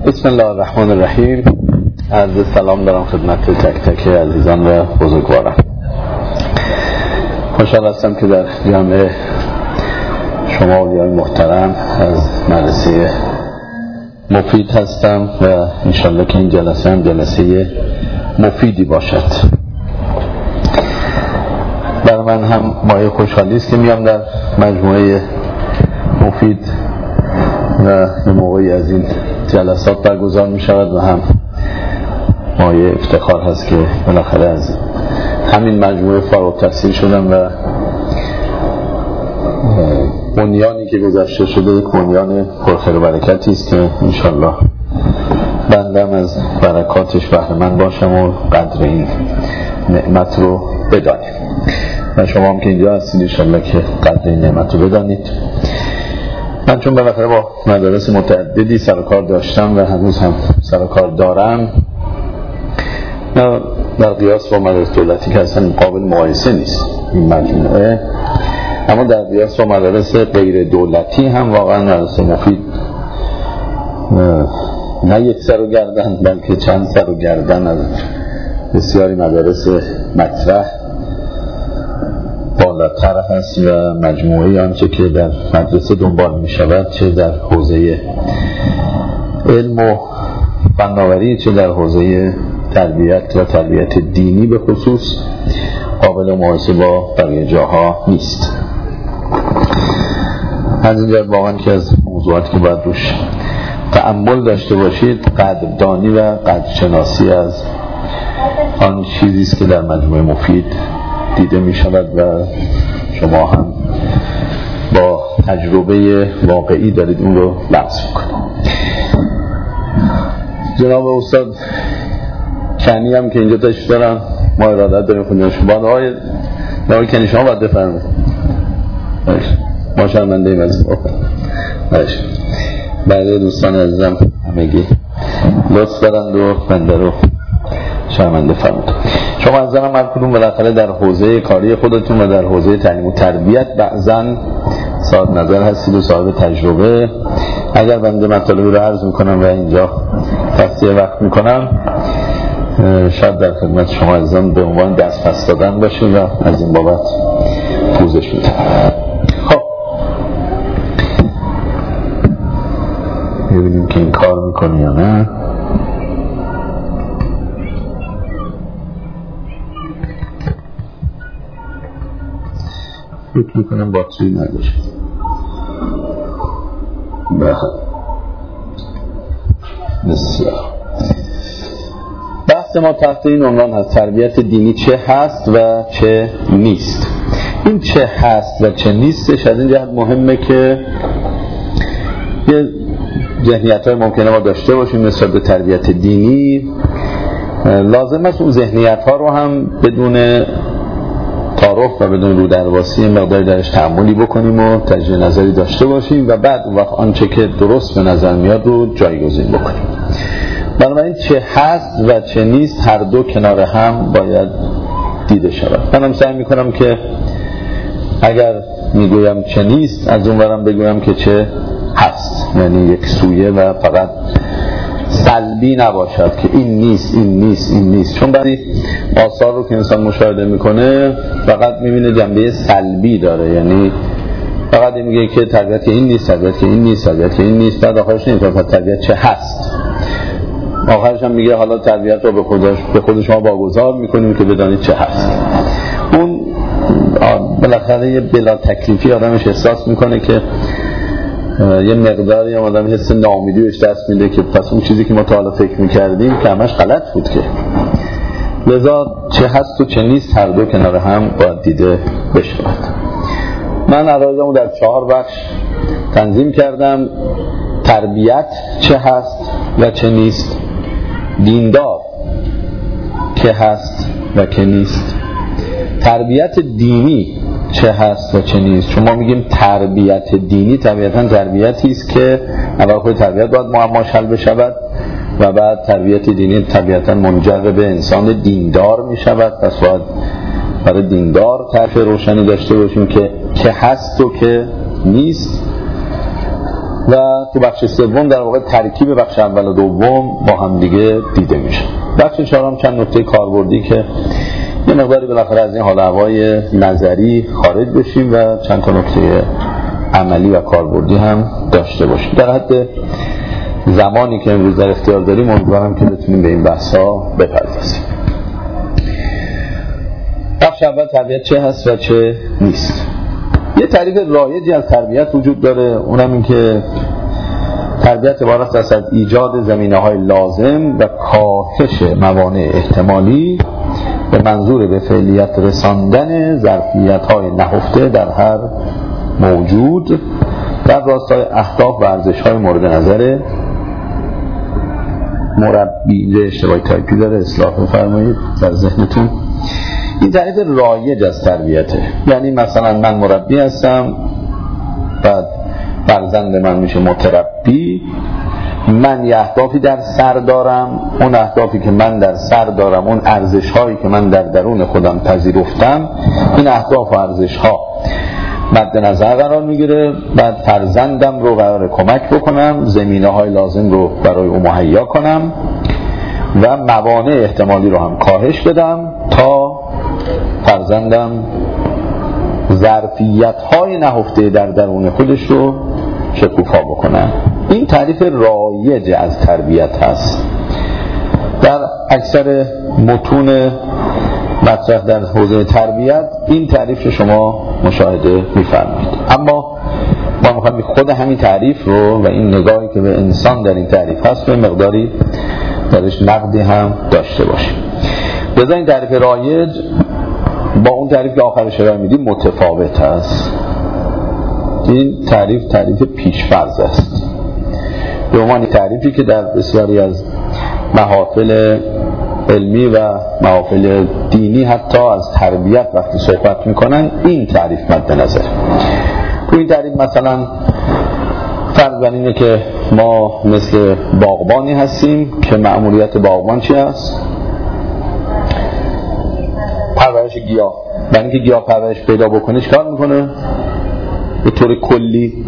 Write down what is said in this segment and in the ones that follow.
بسم الله الرحمن الرحیم. عرض سلام دارم خدمت تک تک عزیزان و بزرگواران. خوشحال هستم که در جمع شما اولیای محترم از مدرسه مفید هستم و انشالله که این جلسه هم جلسه مفیدی باشد. برای من هم مایه خوشحالی است که میام در مجموعه مفید و به موقعی از این جلسات برگزار می شود و هم مایه افتخار هست که بالاخره از همین مجموعه فارغ التحصیل شدم و بنیانی که گذاشته شده یک بنیان پرخیر و برکتی است که انشالله بندم از برکاتش بهره مند باشم و قدر این نعمت رو بدانیم و شما هم که اینجا هستید انشالله که قدر این نعمت رو بدانید. من چون بالاخره با مدارس متعددی سر و کار داشتم و هنوز هم سر و کار دارم، در قیاس با مدارس دولتی که اصلا قابل مقایسه نیست این مجموعه، اما در قیاس با مدارس غیر دولتی هم واقعا مدارس مفید نه یک سر و گردن بلکه چند سر و گردن از بسیاری مدارس مطرح بالاتر هست و مجموعه آنچه که در مدرسه دنبال می شود، چه در حوزه علم و فناوری چه در حوزه تربیت و تربیت دینی به خصوص، قابل مقایسه با بقیه جاها نیست. از اینجا واقعا که از موضوعاتی که باید روش تأمل داشته باشید قدردانی و قدرشناسی از آن چیزی است که در مجموعه مفید دیده می شود و شما هم با تجربه واقعی دارید اون رو لمس میکنید. جناب استاد کنی هم که اینجا تشریف دارن، ما ارادت داریم خودمونشون بانه های کنی شما باید بفرمید. ما شرمنده ایم از بقیه دوستان عزیزم همگی لطف دارند و بنده رو شرمنده فرمود. شما از زنم هر کدوم بالاخره در حوزه کاری خودتون و در حوزه تعلیم و تربیت بعضاً صاحب نظر هستید و صاحب تجربه. اگر بنده مطالبی رو عرض میکنم و اینجا تفسیر وقت میکنم، شاید در خدمت شما عزیزان به عنوان دست پس دادن باشه و از این بابت پوزش میدم. خب ببینیم که این کار میکنه یا نه. فکر میکنم باتری نداره. بسیار. بحث ما تحت این عنوان هست: تربیت دینی چه هست و چه نیست. این چه هست و چه نیستش از این جهت مهمه که یه ذهنیت‌های ممکنه ما داشته باشیم نسبت به تربیت دینی. لازم است اون ذهنیت‌ها رو هم بدون تعارف و بدون رودرواسی مقداری درش تأملی بکنیم و تجدید نظری داشته باشیم و بعد وقت آنچه که درست به نظر میاد رو جایگزین بکنیم. بنابراین چه هست و چه نیست هر دو کنار هم باید دیده شود. منم سعی میکنم که اگر میگویم چه نیست از اونورم بگویم که چه هست، یعنی یک سویه و فقط سلبی نباشد که این نیست این نیست این نیست، چون بعضی آثار رو که انسان مشاهده میکنه فقط میبینه جنبه سلبی داره، یعنی فقط میگه که تربیت این نیست، تربیت که این نیست، تربیت که این نیست، بعد آخرش نمیفهمه تربیت چه هست. آخرش هم میگه حالا تربیت رو به خود شما واگذار میکنیم که بدانید چه هست. اون بالاخره یه بلا تکلیفی آدمش احساس میکنه که یه مقداری هم آدم حس ناامیدی بهش دست میده که پس اون چیزی که ما تا حالا فکر میکردیم که همش غلط بود که. لذا چه هست و چه نیست هر دو کنار هم باید دیده بشود. من عرایزمو در 4 بخش تنظیم کردم: تربیت چه هست و چه نیست، دیندار که هست و که نیست، تربیت دینی چه هست و چه نیست. چون ما میگیم تربیت دینی، طبیعتاً تربیتی است که اول خود تربیت باید معماش حل بشود و بعد تربیت دینی طبیعتاً منجر به انسان دیندار میشود. پس باید برای دیندار تعریف روشنی داشته باشیم که هست و که نیست و تو بخش سوم در واقع ترکیب بخش اول و دوم با هم دیگه دیده میشه. بخش چهارم چند نکته کاربردی که یه مقداری بالاخره از این حال هوای نظری خارج بشیم و چند تا نکته عملی و کاربردی هم داشته باشیم. در حد زمانی که امروز در اختیار داریم امیدوارم که بتونیم به این بحث‌ها بپردازیم. بخش اول تربیت چه هست و چه نیست. یه تعریف رایجی از تربیت وجود داره، اونم این که تربیت عبارت است از ایجاد زمینه‌های لازم و کاهش موانع احتمالی به منظور به فعلیت رساندن ظرفیت‌های نهفته در هر موجود در راستای اهداف و ارزش‌های مورد نظر مربی. اشتباهی تایپی داره، اصلاح بفرمایید در ذهنتون. این تعریف رایج از تربیته، یعنی مثلا من مربی هستم، بعد فرزند من میشه متربی، من یه اهدافی در سر دارم، اون اهدافی که من در سر دارم، اون ارزش هایی که من در درون خودم پذیرفتم، این اهداف و ارزش ها مد نظر قرار میگیره. بعد فرزندم رو قرار کمک بکنم، زمینه های لازم رو برای او مهیا کنم و موانع احتمالی رو هم کاهش بدم تا فرزندم ظرفیت های نهفته در درون خودش رو شکوفا بکنم. این تعریف رایج از تربیت هست. در اکثر متون مطرح در حوزه تربیت این تعریف شما مشاهده می‌فرمایید. اما ما می‌خوایم خود همین تعریف رو و این نگاهی که به انسان در این تعریف هست رو مقداری درش نقدی هم داشته باشیم. لذا این تعریف رایج با اون تعریف که آخرش ارائه میدیم متفاوت است. این تعریف پیش‌فرض است، به عنوان تعریفی که در بسیاری از محافل علمی و محافل دینی حتی از تربیت وقتی صحبت میکنن این تعریف مد نظر. تو این تعریف مثلا فرض بر اینه که ما مثل باغبانی هستیم که مأموریت باغبان چی است؟ پرورش گیاه. برای اینکه گیاه پرورش پیدا بکنه چیکار میکنه؟ به طور کلی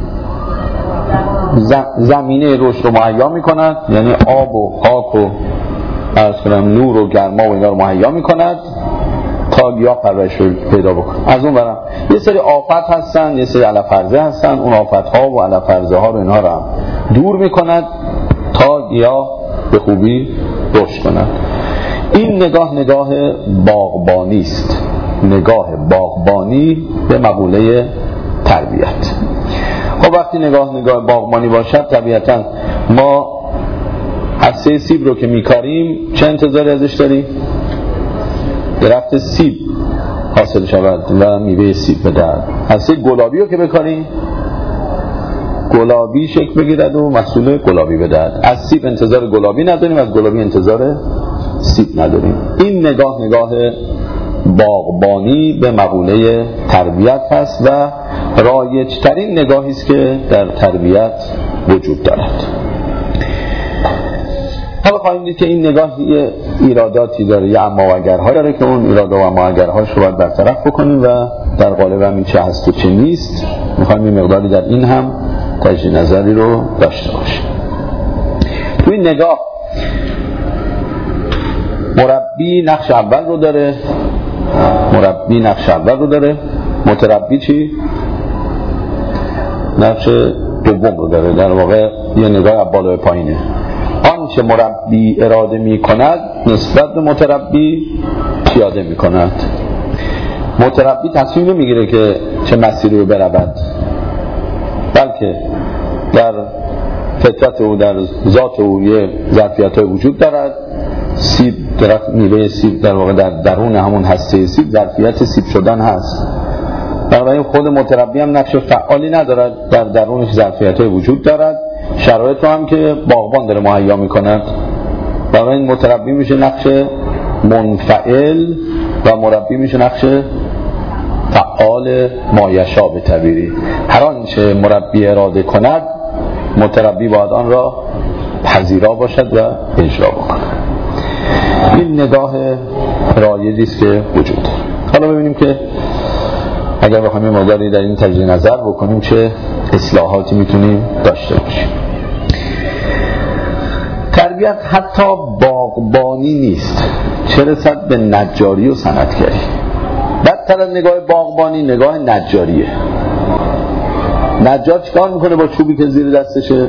زمینه رشد رو مهیا میکند، یعنی آب و خاک و نور و گرما و اینا رو مهیا میکند تا گیاه پرورش رو پیدا بکنه. از اون برم یه سری آفت هستن، یه سری علف‌ارزه هستن، اون آفت ها و علف‌ارزه ها رو اینها رو هم دور میکند تا گیاه به خوبی رشد کند. این نگاه باغبانی است، نگاه باغبانی به مقوله تربیت. خب وقتی نگاه باغبانی باشد طبیعتا ما عدسه سیب رو که میکاریم چه انتظاری ازش داریم؟ درخت سیب حاصل شود و میوه سیب بدهد. عدسه گلابی رو که بکاریم گلابی شکل بگیرد و محصول گلابی بدهد. از سیب انتظار گلابی نداریم، از گلابی انتظار سیب نداریم. این نگاه باغبانی به مقوله تربیت هست و رایج‌ترین نگاهی است که در تربیت وجود دارد. حالا خواهیم دید که این نگاه یه ایراداتی داره، یه اما و اگرها داره که اون ایرادا و اما و اگرهاش رو باید برطرف بکنیم و در قالب همین چه هست و چه نیست میخوایم این مقداری در این هم تجدید نظری رو داشته باشیم. تو این نگاه مربی نقش اول رو داره، متربی چی؟ نقش دوم رو داره. در واقع یه نگاه بالا به پایینه. آنچه مربی اراده می کند نسبت به متربی پیاده می کند. متربی تصمیم نمی گیره که چه مسیری رو برود، بلکه در فطرت او، در ذات او یه ظرفیت‌های وجود دارد. سیب، درخت میوه سیب در واقع در درون همون هسته سیب ظرفیت سیب شدن هست. بنابراین خود متربی هم نقش فعالی ندارد، در درونش ظرفیت‌های وجود دارد. شرایط رو هم که باغبان داره مهیا می‌کند. بنابراین متربی میشه نقش منفعل و مربی میشه نقش فعال مایشا به تعبیری. هر آنچه مربی اراده کند متربی باید آن را پذیرا باشد و اجرا بکند. این نگاه رایجی است که وجود دارد. حالا ببینیم که اگر بخوایم مقداری در این تجزیه نظر بکنیم چه اصلاحاتی میتونیم داشته باشیم. تربیت حتی باغبانی نیست، چه رسد به نجاری و صنعتگری. بدتر از نگاه باغبانی نگاه نجاریه. نجار چیکار میکنه با چوبی که زیر دستشه؟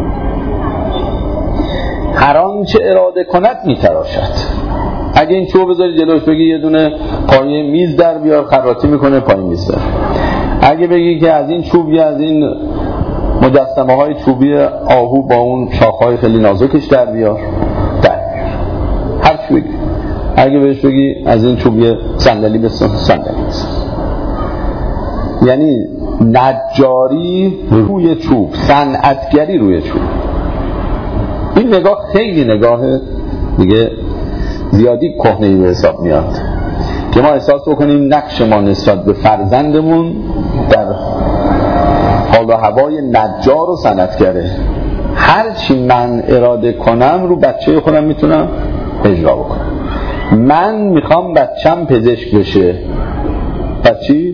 هر آنچه اراده کند میتراشد. اگه این چوب بذاری جلوش بگی یه دونه پایه میز در بیار، خراطی میکنه پایه میز در. اگه بگی که از این چوبی، از این مجسمه های چوبی آهو با اون شاخهای خیلی نازکش در بیار، در بیار. هر چی بگی. اگه بهش بگی از این چوبی صندلی بساز، صندلی بساز. یعنی نجاری روی چوب، صنعتگری روی چوب. این نگاه خیلی نگاه دیگه زیادی کهنه‌ای به حساب میاد که ما احساس بکنیم نقش ما نسبت به فرزندمون در حال و هوای نجار و صنعتگره. هر چی من اراده کنم رو بچه خودم میتونم اجرا بکنم. من میخوام بچم پزشک بشه، بچی؟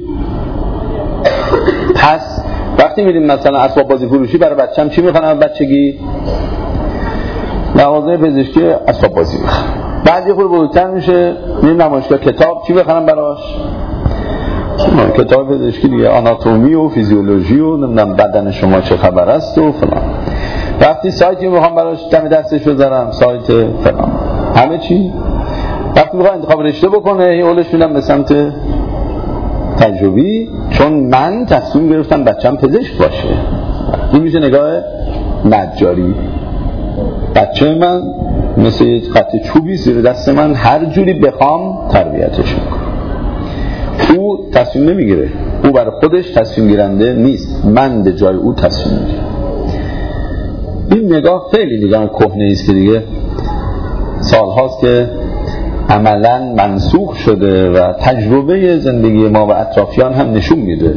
پس وقتی میریم مثلا اسباب بازی فروشی برای بچم چی میخوام بچگی؟ مغازه پزشکی اسباب بازی میخوام. بعد یه خورده بزرگتر میشه میریم نمایشگاه کتاب، چی بخرم براش؟ کتاب پزشکی دیگه، آناتومی و فیزیولوژی و نمیدونم بدن شما چه خبر است و فلان. وقتی سایتی میخوام براش دم دستش بذارم، سایت فلان، همه چی. وقتی میخوام انتخاب رشته بکنه این اولش میدم به سمت تجربی، چون من تصمیم گرفتم بچم پزشک باشه. این میشه نگاه نجاری. بچه من مثل یه قطعه چوبی زیر دست من، هر جوری بخوام تربیتش میکنم. او تصمیم نمیگیره، او برای خودش تصمیم گیرنده نیست، من به جای او تصمیم میگیرم. این نگاه خیلی نگاه کهنه است که دیگه سالهاست که عملاً منسوخ شده و تجربه زندگی ما و اطرافیان هم نشون میده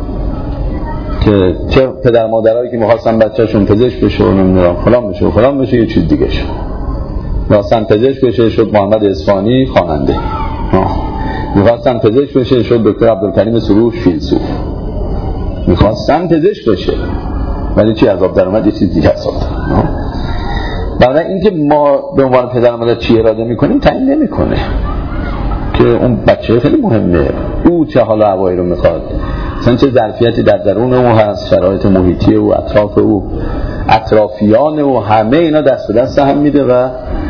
که چه پدر مادرایی که می‌خواستن بچه‌شون پزشک بشه و نمیدونم فلان بشه و فلان بشه یه چیز دیگه شد. می‌خواستن پزشک بشه شد محمد اصفهانی خواننده. می‌خواستن پزشک بشه شد دکتر عبدالکریم سروش فیلسوف. می‌خواستن پزشک بشه ولی چی عذاب در اومد؟ یه چیز دیگه عذاب در. برای اینکه ما به عنوان پدر مادر چی اراده می‌کنیم تعیین نمی‌کنه که اون بچه خیلی مهمه، او چه حال و هوایی رو می‌خواد، مثلا چه ظرفیتی در درون او هست، شرایط محیطی او، اطراف او، اطرافیان او، همه اینا دست به دست هم میده و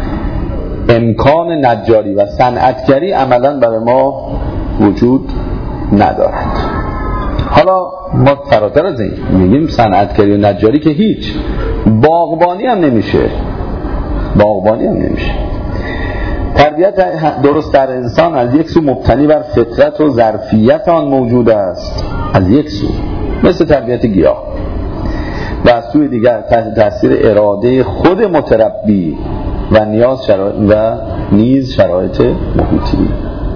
امکان نجاری و صنعتگری عملاً برای ما وجود ندارد. حالا ما فراتر از این میگیم صنعتگری و نجاری که هیچ، باغبانی هم نمیشه. تربیت درست در انسان از یک سو مبتنی بر فطرت و ظرفیت آن موجود است، از یک سو مثل تربیت گیاه، و از سوی دیگر تحت تاثیر اراده خود متربی و نیز شرایط محیطی.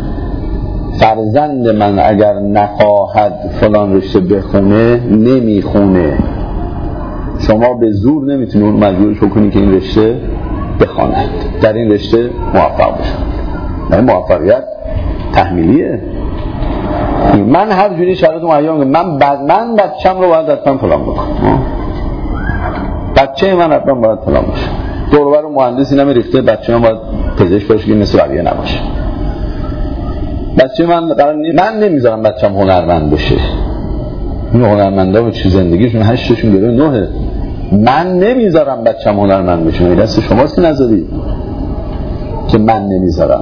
فرزند من اگر نخواهد فلان رشته بخونه نمیخونه، شما به زور نمیتونی اون مجبورش بکنی که این رشته بخواند، در این رشته موفق بشه. این موفقیت تحمیلیه. من هر جوری شرایط مهیا میگم من بچه‌م رو باید حتما فلان بکنم، بچه من حتما باید فلان باشه، دور و بر مهندسی نمیریخته بچه من باید پزشک باشه که مثل بقیه نباشه. بچه من نمیذارم بچه‌م هنرمند بشه. این هنرمندا به چه زندگیشون 8شون گره 9. من نمیذارم بچه‌م هنرمند بشه. این دست شماست که نذارید که من نمیذارم.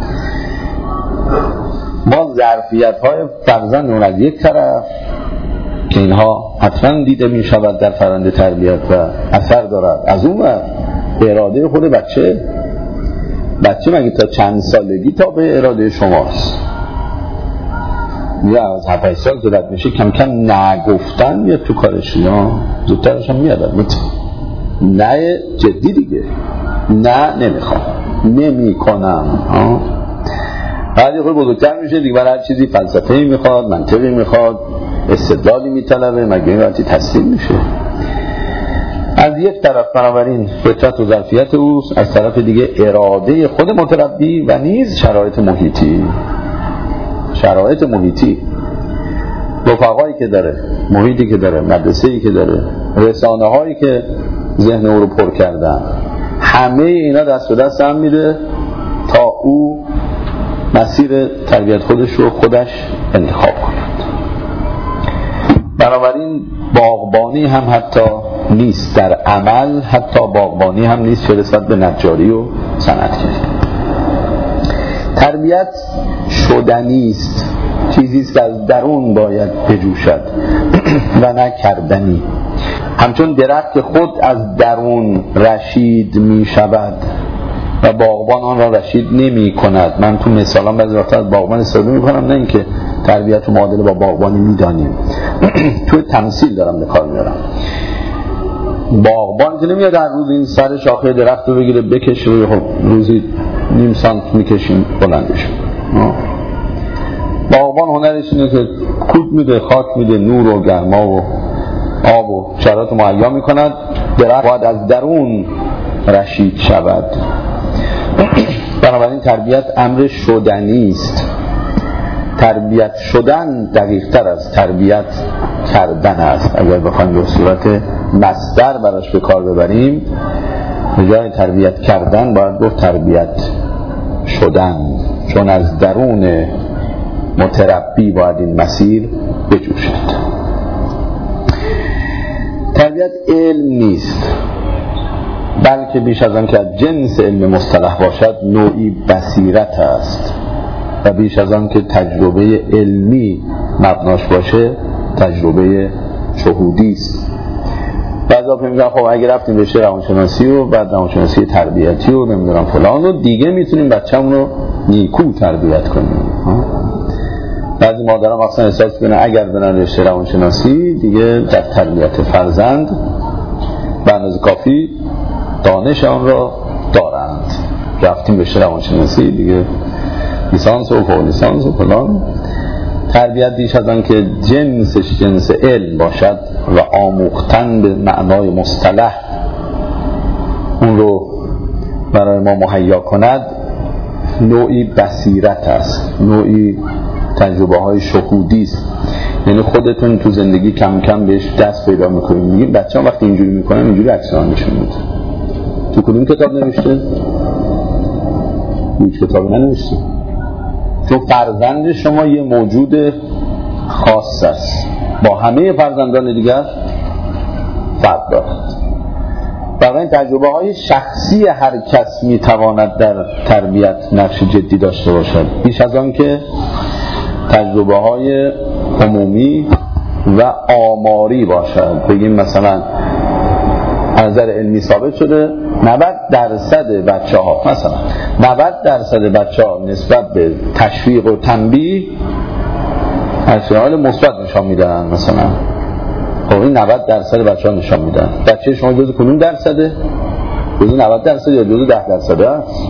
ما ظرفیت‌های فرزندمون از یک طرف که اینها حتما دیده می‌شود در فرآیند تربیت و اثر دارد، از اون ور اراده خود بچه مگه تا چند سالگی تا به اراده شماست؟ یا از 7-8 سال که رد میشه کم کم نگفتن میاد تو کارش، یا زودترش هم میاد نه جدی دیگه، نه نمیخوام نمیکنم. بعد یه خود بزرگتر میشه دیگه، برای هر چیزی فلسفه‌ای میخواد، منطقی میخواد، استدلالی میطلبه، مگه این وقتی تسلیم میشه؟ از یک طرف بنابراین فطرت و ظرفیت اوست، از طرف دیگه اراده خود متربی و نیز شرایط محیطی. رفقایی که داره، محیطی که داره، مدرسه‌ای که داره، رسانه‌هایی که ذهن او رو پر کردن، همه اینا دست به دست هم میده تا او مسیر تربیت خودش رو خودش انتخاب کند. بنابراین باغبانی هم حتی نیست در عمل، حتی باغبانی هم نیست چه رسد به نجاری و صنعتگری. تربیت شدنی است، چیزی است که از درون باید بجوشد و نه کردنی. همچون درخت که خود از درون رشید می شود و باغبان آن را رشید نمی کند. من تو مثالم بعضی وقتا از باغبان استفاده می کنم، نه اینکه تربیت رو معادل با باغبانی می دانیم. تو تمثیل دارم به کار میارم. باغبان که نمیاد هر روز این سر شاخه درخت رو بگیره بکشه و خب روزی نیم سانت میکشیم بلندش. باغبان هنرش اینه که کود میده، خاک میده، نور و گرما و آب و شرایط مهیا میکند. درخت باید از درون رشید شود. بنابراین تربیت امر شدنی است. تربیت شدن دقیق تر از تربیت کردن است. اگر بخوایم به صورت مصدر براش به کار ببریم، به جای تربیت کردن باید گفت تربیت شدن، چون از درون متربی باید این مسیر بجوشد. تربیت علم نیست، بلکه بیش از آن که از جنس علم مصطلح باشد نوعی بصیرت است و بیش از آن که تجربه علمی مبناش باشه تجربه شهودی است. بعضا میگن خب اگه رفتیم رشته روانشناسی و بعد روانشناسی تربیتی و نمیدونم فلان و دیگه میتونیم بچه‌مون رو نیکو تربیت کنیم. بعضی مادران اصلا احساس کنن اگر برن رشته روانشناسی دیگه در تربیت فرزند به اندازه کافی دانش آن را دارند. رفتیم رشته روانشناسی دیگه لیسانس و فوق لیسانس و فلان. تربیت بیش از آن که جنسش جنس علم باشد و آموختن به معنای مصطلح اون رو برای ما مهیا کند نوعی بصیرت است، نوعی تجربه های شهودی است. یعنی خودتون تو زندگی کم کم بهش دست پیدا میکنید. میگید بچه‌ها وقتی اینجوری میکنن اینجوری عکس‌ها نشون میده. تو کدوم کتاب نوشته؟ هیچ کتابی ننوشته. چون فرزند شما یه موجود خاص است، با همه فرزندان دیگر فرق دارد. برای این تجربه های شخصی هر کس میتواند در تربیت نقش جدی داشته باشد، بیش از آن که تجربه های عمومی و آماری باشد. بگیم مثلا از نظر علمی ثابت شده 90% بچه‌ها، مثلا 90% بچه‌ها نسبت به تشویق و تنبیه عکس‌العمل مثبت نشان میدن. مثلا خب این 90% بچه‌ها نشان میدن. بچه شما جزو کدوم درصده؟ جزو 90% یا جزو 10% است؟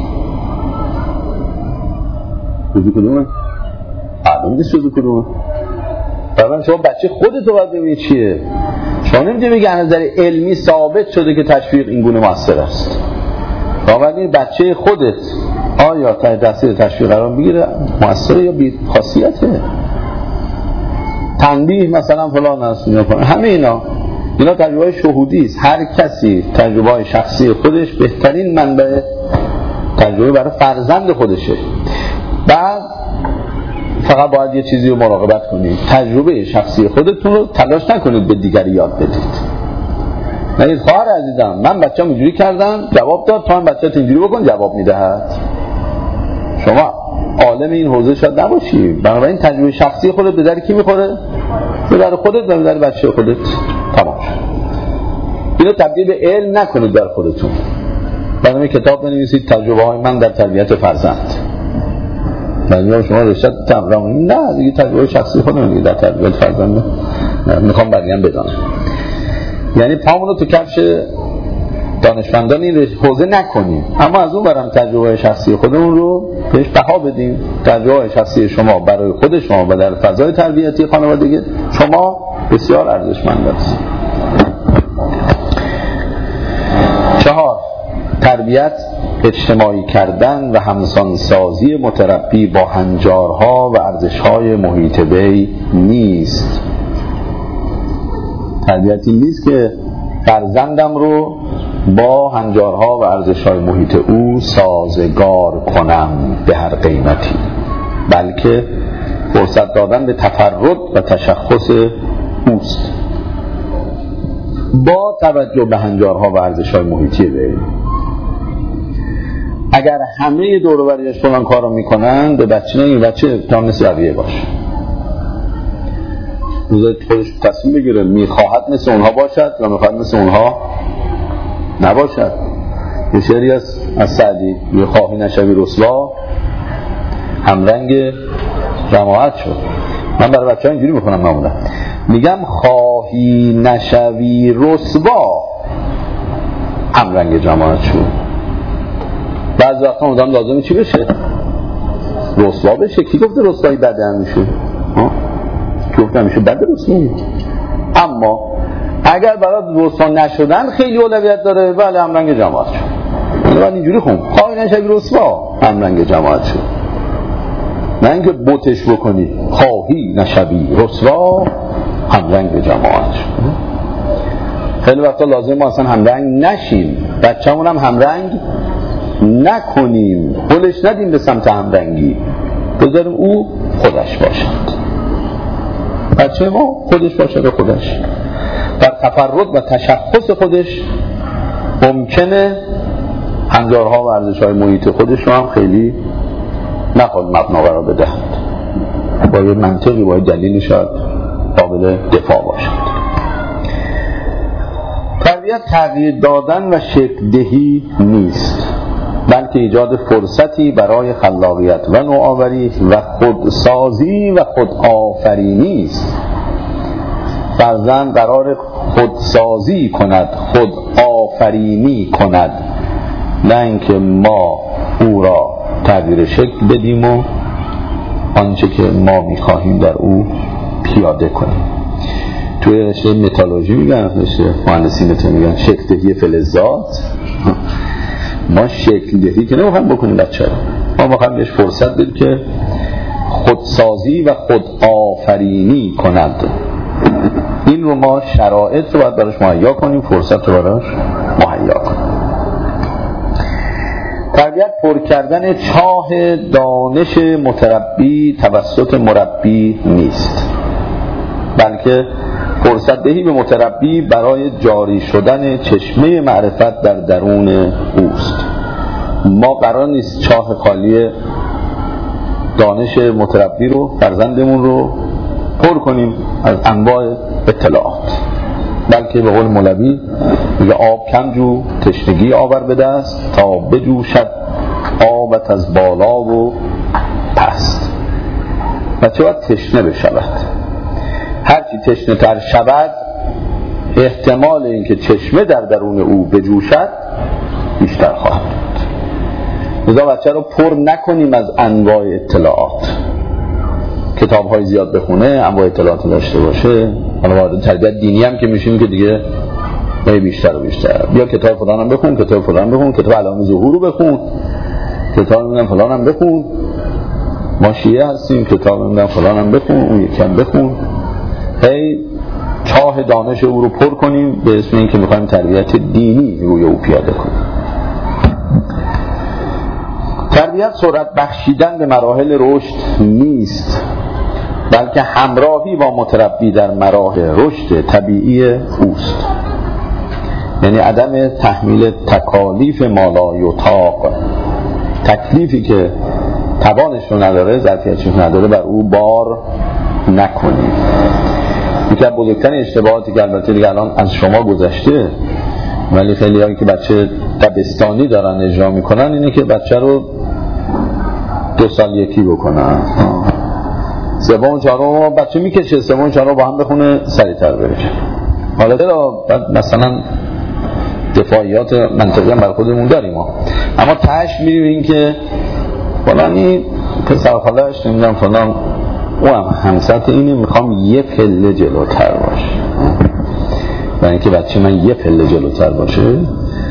جزو کدومه؟ معلوم نیست جزو کدومه. برای شما بچه خودت رو باید ببینید چیه. شما نمیتونی بگی از نظر علمی ثابت شده که تشویق این گونه مؤثر است. بنابراین بچه خودت آیا تحت تاثیر تشویق قرار میگیره مؤثره یا بی خاصیته؟ تنبیه مثلا فلان است، همه اینا تجربه شهودی است. هر کسی تجربه شخصی خودش بهترین منبع تجربه برای فرزند خودشه. بعد فقط باید یه چیزی رو مراقبت کنید، تجربه شخصی خودتون رو تلاش نکنید به دیگری یاد بدید. نگید خواهر عزیزم من بچه‌م اینجوری کردم جواب داد، تو هم بچه‌ت اینجوری بکن جواب میدهد. شما عالم این حوزه شاید نباشی. بنابراین تجربه شخصی خودت به در کی میخوره؟ به در خودت و به در بچه خودت. تمام. اینو تبدیل به علم نکنید در خودتون. برنامه کتاب بنویسید تجربه های من در تربیت فرزند. بعضی شما رشته تمرین نه دیگه تجربه شخصی خودم میگه در تربیت فرزند میخوام بقیه‌ام بدونم. یعنی پامون رو تو کفش دانشمندان این حوزه نکنیم، اما از اون برم تجربه شخصی خودمون رو بهش بها بدیم. تجربه شخصی شما برای خود شما و در فضای تربیتی خانوادگی شما بسیار ارزشمند است. 4 تربیت اجتماعی کردن و همسانسازی متربی با هنجارها و ارزش‌های محیط وی نیست. تربیتی نیست که فرزندم رو با هنجارها و ارزش‌های محیط او سازگار کنم به هر قیمتی، بلکه فرصت دادن به تفرد و تشخص اوست با توجه به هنجارها و ارزش‌های محیطی وی. اگر همه دور و بریش فلان کارو میکنن، به بچه نگید بچه تا مثل بقیه باش، روزای خودش تصمیم بگیره میخواهد مثل اونها باشد و میخواهد مثل اونها نباشد. یه شعری از سعدی، یه خواهی نشوی رسوا همرنگ جماعت شد. من برای بچه ها اینجوری میکنم معمولا، میگم خواهی نشوی رسوا همرنگ جماعت شد. بعضی وقتا آدم لازمه چی بشه؟ رسوا بشه. کی گفته رسوایی بده همیشه؟ کی گفته همیشه بده رسوایی؟ اما اگر برای رسوا نشدن خیلی اولویت داره، بله همرنگ جماعت شد. بعد اینجوری خون خواهی نشوی رسوا همرنگ جماعت شد، نه اینکه بوتش بکنی خواهی نشوی رسوا همرنگ جماعت شد. خیلی وقتا لازمه ما اصلا همرنگ نشیم، بچه‌مون هم همرنگ نکنیم، قولش ندیم به سمت همرنگی، بذاریم او خودش باشد، بچه ما خودش باشه به خودش، در تفرد و تشخص خودش ممکنه هنجارها و ارزش‌های محیط خودش رو هم خیلی نخواد مبنا قرار بدهد، با یه منطقی با یه دلیلی شاید قابل دفاع باشد. تربیت تغییر دادن و شکل دهی نیست، بلکه ایجاد فرصتی برای خلاقیت و نوآوری و خودسازی و خودآفرینی است. فرزند قرار خودسازی کند، خودآفرینی کند، نه اینکه ما او را تغییر شکل بدیم و آنچه که ما می‌خواهیم در او پیاده کنیم. توی رشته متالورژی میگن، رشته مهندسی میگن شکل دهی فلزات. ما شکل دهی که نمیخوایم بکنیم بچه ها، ما میخوایم بهش فرصت بدیم که خودسازی و خودآفرینی کند. این رو ما شرایط رو باید براش مهیا کنیم، فرصت رو براش مهیا کنیم. تربیت پر کردن چاه دانش متربی توسط مربی نیست، بلکه فرصت دهی به متربی برای جاری شدن چشمه معرفت در درون اوست. ما قرار نیست چاه خالی دانش متربی رو، فرزندمون رو پر کنیم از انواع اطلاعات، بلکه به قول مولوی میگه آب کم جو تشنگی آور به دست، تا بجوشد آبت از بالا و پست. بچه باید تشنه بشود، هرچی تشنه تر شود احتمال اینکه چشمه در درون او بجوشد بیشتر خواهد بود. لذا بچه رو پر نکنیم از انواع اطلاعات، کتاب های زیاد بخونه، انواع اطلاعات داشته باشه. حالا وارد تربیت دینی هم که میشیم که دیگه بیشتر و بیشتر، بیا کتاب فلان هم بخون، کتاب فلان هم بخون، کتاب علائم ظهور رو بخون، کتاب نمیدونم فلان هم بخون، ما شیعه هستیم کتاب نمیدونم فلان هم بخون، اون یکی هم بخون. هی چاه دانش او رو پر کنیم به اسم این که میخوایم تربیت دینی روی او پیاده کنیم. تربیت سرعت بخشیدن به مراحل رشد نیست، بلکه همراهی با متربی در مراحل رشد طبیعی اوست. یعنی عدم تحمیل تکالیف مالایطاق، تکلیفی که توانش رو نداره، ظرفیتش رو نداره، بر او بار نکنیم. یکی از بزرگترین اشتباهاتی که البته دیگه الان از شما گذشته ولی خیلی هایی که بچه دبستانی دارن اجرا میکنن اینه که بچه رو 2 سال یکی بکنن، 3 و 4 بچه میکشه، 3 و 4 با هم بخونه سریعتر بره. حالا مثلا دفاعیات منطقی هم بر خودمون داریم اما تهش میریم این که فلانی پسر خاله‌اش نمیدونم فلان او هم همسط اینه میخوام یه پله جلوتر باشه، یعنی که بچه من یه پله جلوتر باشه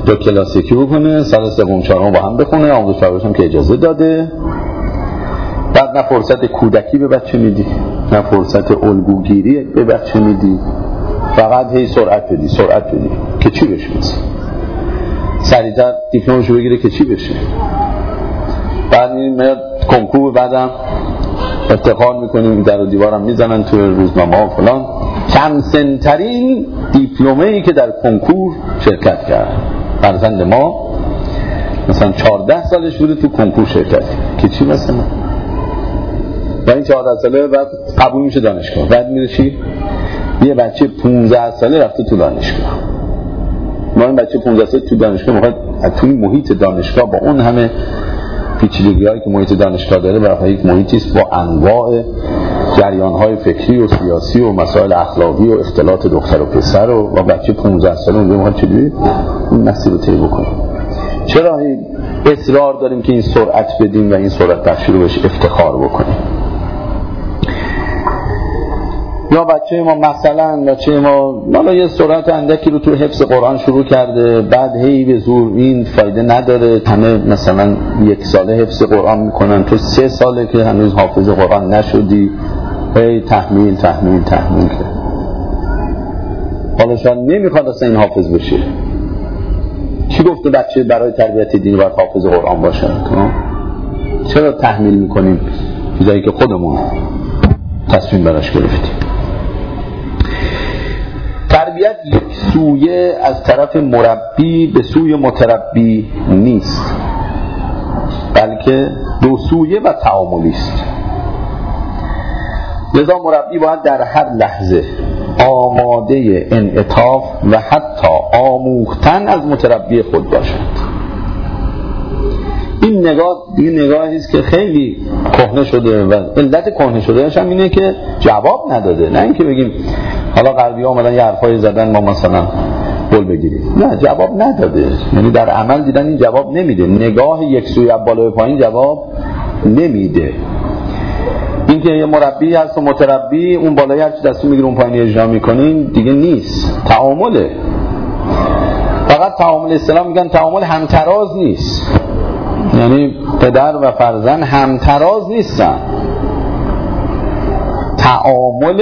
دو کلاس یکی بکنه، سال سوم چهارم با هم بخونه، آموزش پرورش هم که اجازه داده. بعد نه فرصت کودکی به بچه میدی، نه فرصت الگوگیری به بچه میدی، فقط هی سرعت بدی که چی بشه؟ سریعتر دیپلمشو بگیره که چی بشه؟ بعد میاد کنکور، بعدم افتخار میکنیم در و دیوارم میزنن توی روزنامه ها فلان، کم سنترین دیپلمه‌ای که در کنکور شرکت کرد فرزند ما مثلا 14 سالش بوده تو کنکور شرکت که چی مثلا؟ و این 14 ساله بعد قبول میشه دانشگاه، بعد میره چی؟ یه بچه 15 ساله رفته تو دانشگاه. ما این بچه 15 ساله تو دانشگاه میخواد توی محیط دانشگاه با اون همه پیچیدگی‌هایی که محیط دانشگاه داره، برای یک محیطی است با انواع جریان‌های فکری و سیاسی و مسائل اخلاقی و اختلاط دختر و پسر و بچه 15 ساله اونجا میخواد چجوری این مسیر رو طی بکنه. چرا اصرار داریم که این سرعت بدیم و این سرعت بخشی رو بهش افتخار بکنیم؟ یا بچه ما یه سرعت اندکی رو تو حفظ قرآن شروع کرده، بعد هی به زور این فایده نداره، همه مثلا 1 ساله حفظ قرآن میکنن، تو 3 ساله که هنوز حافظ قرآن نشدی، هی تحمیل که حالا شاید نمیخواد اصلا این حافظ بشه. کی گفته بچه برای تربیت دینی باید حافظ قرآن باشه؟ چرا تحمیل میکنیم چیزایی که خودمون تصمیم براش گرفتیم؟ تربیت یک سویه از طرف مربی به سوی متربی نیست، بلکه 2 سویه و تعاملی است. لذا مربی باید در هر لحظه آماده انعطاف و حتی آموختن از متربی خود باشد. این نگاهی است که خیلی کهنه شده و علت کهنه شدهش هم اینه که جواب نداده. نه اینکه بگیم حالا غربی‌ها اومدن یه حرفای زدن ما مثلا قول بگیریم، نه، جواب نداده. یعنی در عمل دیدن این جواب نمیده، نگاه یک سوی از بالا به پایین جواب نمیده. اینکه یه مربی هست و متربی اون بالای هر چی دستور میگیره اون پایین اجرا میکنین دیگه نیست، تعامله. فقط تعامل اصطلاح میگن تعامل همتراز نیست، یعنی پدر و فرزند همتراز نیستن، تعامل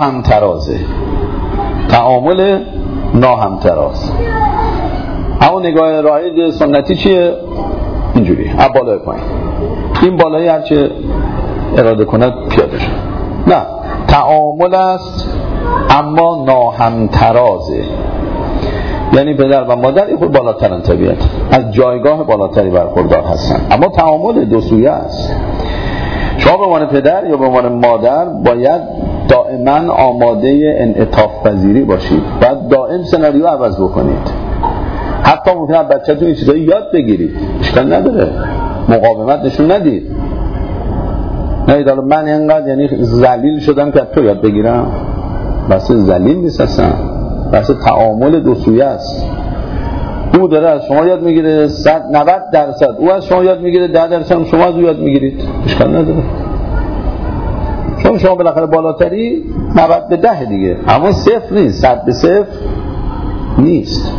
ناهمتراز. اما نگاه رایج سنتی چیه؟ اینجوری از بالای پایین، این بالایی هرچه اراده کند پیاده شد. نه، تعامل است اما ناهمترازه. یعنی پدر و مادر یه خود بالاترن، طبیعت از جایگاه بالاتری برخوردار هستن، اما تعامل 2 سویه است. شما به عنوان پدر یا به عنوان مادر باید دائما آماده انعطاف پذیری باشید، باید دائم سناریو عوض بکنید. حتی ممکنه از بچه‌تون این چیزایی یاد بگیرید، اشکال نداره، مقاومت نشون ندید. نه حالا من اینقدر یعنی ذلیل شدم که تو یاد بگیرم، بس ذلیل نیست اصلا، بس تعامل 2 سویه است. او داره از شما یاد میگیره 90%، او از شما یاد میگیره 10%، شما از او یاد میگیرید، اشکال نداره. چون شما بالاخره بالاتری 90-10 دیگه، اما 0 نیست، 100-0 نیست.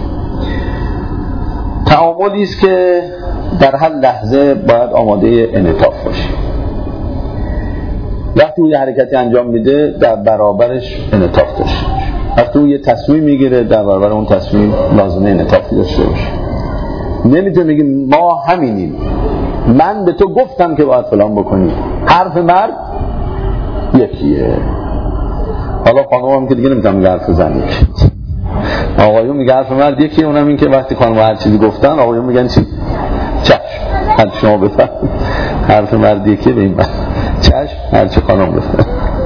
تعاملی است که در هر لحظه باید آماده انعطاف باشی. وقتی او یه حرکتی انجام میده در برابرش انعطاف داشته باشه. وقتی او یه تصمیم میگیره در برابر اون تصمیم لازمه انعطافی داشته باشه. نمیتونه بگی ما همینیم، من به تو گفتم که باید فلان بکنی، حرف مرد یکیه. حالا خانم هم که دیگه نمیتونم میگه حرف زنی، آقایون میگه حرف مرد یکیه، اونم این که وقتی خانم هر چیزی گفتن آقایون میگن چی؟ چشم، هر شما بفهم حرف مرد یکیه، به این من چشم، هر چی خانم بفهم.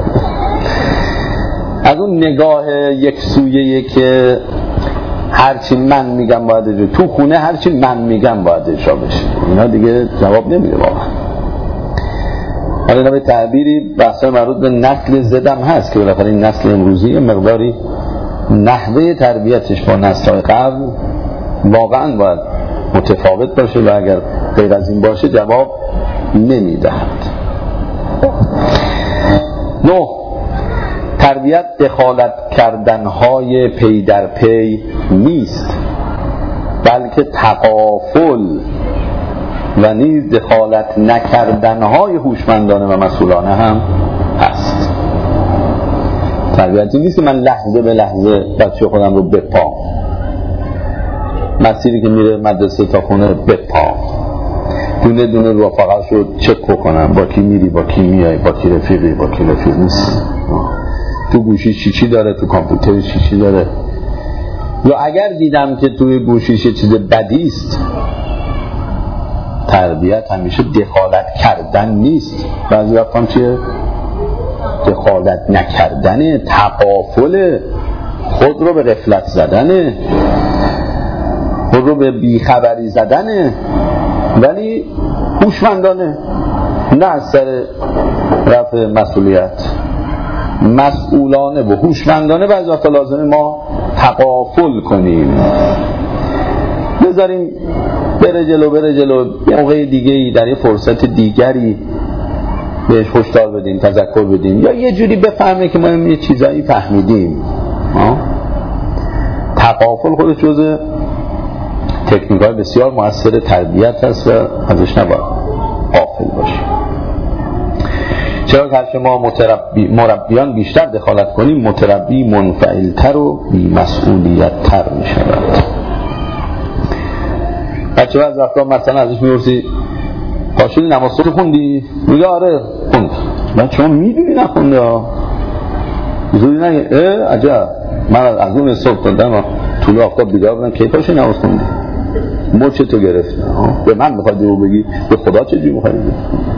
از اون نگاه یک سویه که هرچی من میگم باید اجرا، تو خونه هرچی من میگم باید اجرا بشه، اینا دیگه جواب نمیده واقعا. حالا اینا به تعبیری بحثای مربوط به نسل زدم هست که بالاخره این نسل امروزی مقداری نحوه تربیتش با نسل‌های قبل واقعا باید متفاوت باشه و اگر غیر از این باشه جواب نمیدهد. 9. تربیت دخالت کردنهای پی در پی نیست، بلکه تغافل و نیز دخالت نکردنهای هوشمندانه و مسئولانه هم هست. تربیتی نیست که من لحظه به لحظه بچه خودم رو بپام، مسیری که میره مدرسه تا خونه بپام، دونه دونه رفقاش رو چک کنم، با کی میری، با کی میای، با کی رفیقی، با کی رفیق نیست، تو گوشی چی داره، تو کامپیوتر چی داره. یا اگر دیدم که توی گوشیش چیز بدی است، تربیت همیشه دخالت کردن نیست، بعضی وقتا هم چیه؟ دخالت نکردن، تغافل، خود رو به غفلت زدن، خود رو به بیخبری زدن، ولی هوشمندانه، نه از سر رفع مسئولیت، مسئولانه و هوشمندانه. بعضی وقتا لازمه ما تغافل کنیم، بذاریم بره جلو، یه موقع دیگه‌ای در یه فرصت دیگری بهش هشدار بدیم، تذکر بدیم، یا یه جوری بفهمه که ما یه چیزایی فهمیدیم. تغافل خودش جزء تکنیک‌های بسیار مؤثر تربیت هست و ازش نباید غافل باشیم. چرا که هرچه ما مربیان بیشتر دخالت کنیم، متربی منفعل‌تر و بی‌مسئولیت‌تر می‌شود. بچه از وقتا مثلا ازش می‌پرسی پاشیدی نماز صبح خوندی؟ میگه آره خوند. من شما میدونی نخونده ها، زودی نگه عجب، من از اون صبح خوندم طول آفتاب بیدار بودم، کی پاشیدی نماز خوندی؟ مچ تو گرفت. به من میخواد رو بگی، به خدا چجوری میخواد بگی؟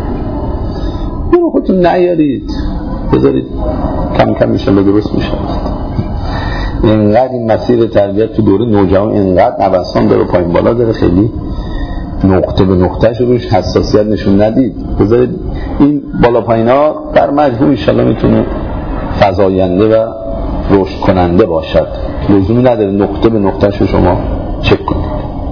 خودتون نیارید، بذارید کم کم میشه درست میشه. اینقدر این مسیر تربیت تو دوره نوجوان اینقدر نوسان داره، پایین بالا داره، خیلی نقطه به نقطهش روش حساسیت نشون ندید. بذارید این بالا پایینا در مجموع انشالله میتونه فزاینده و رشد کننده باشد. لزومی نداره نقطه به نقطهش رو شما چک کنید.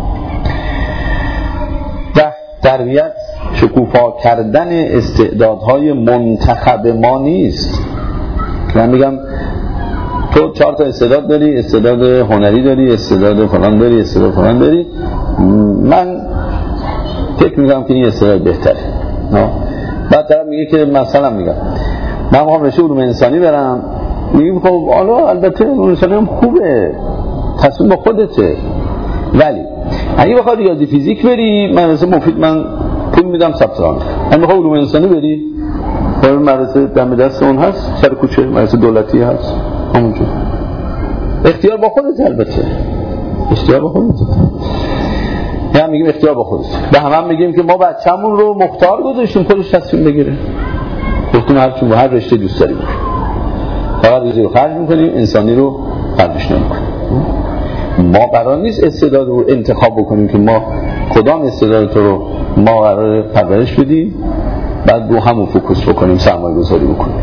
تربیت شکوفا کردن استعدادهای منتخب ما نیست. من میگم تو 4 تا استعداد داری، استعداد هنری داری، استعداد فلان داری، استعداد فلان داری، من فکر میگم که این استعداد بهتره. بعد طرف میگه که مثلا میگم من میخوام رشته علوم انسانی برم، میگم خب حالا البته علوم انسانی هم خوبه، تصمیم با خودته، ولی اگه بخواد ریاضی فیزیک بری مدرسه مفید من پول میدم ثبت نام. اگه بخواد علوم انسانی بری برای مدرسه دم دست اون هست، سر کوچه مدرسه دولتی هست، همونجا. اختیار با خودت، البته اختیار با خودت. یا میگیم اختیار با خودت. به هم میگیم که ما بچه‌مون رو مختار گذاشتیم خودش تصمیم بگیره. گفتیم هر رشته دوست داریم. فقط ریزی رو خرج میکنیم، انسانی رو خرجش نمیکنیم. ما قرار نیست استعداد رو انتخاب بکنیم که ما کدام استعداد تو رو ما قرار پرورش بدیم، بعد رو همون فوکوس بکنیم، سرمایه گذاری بکنیم.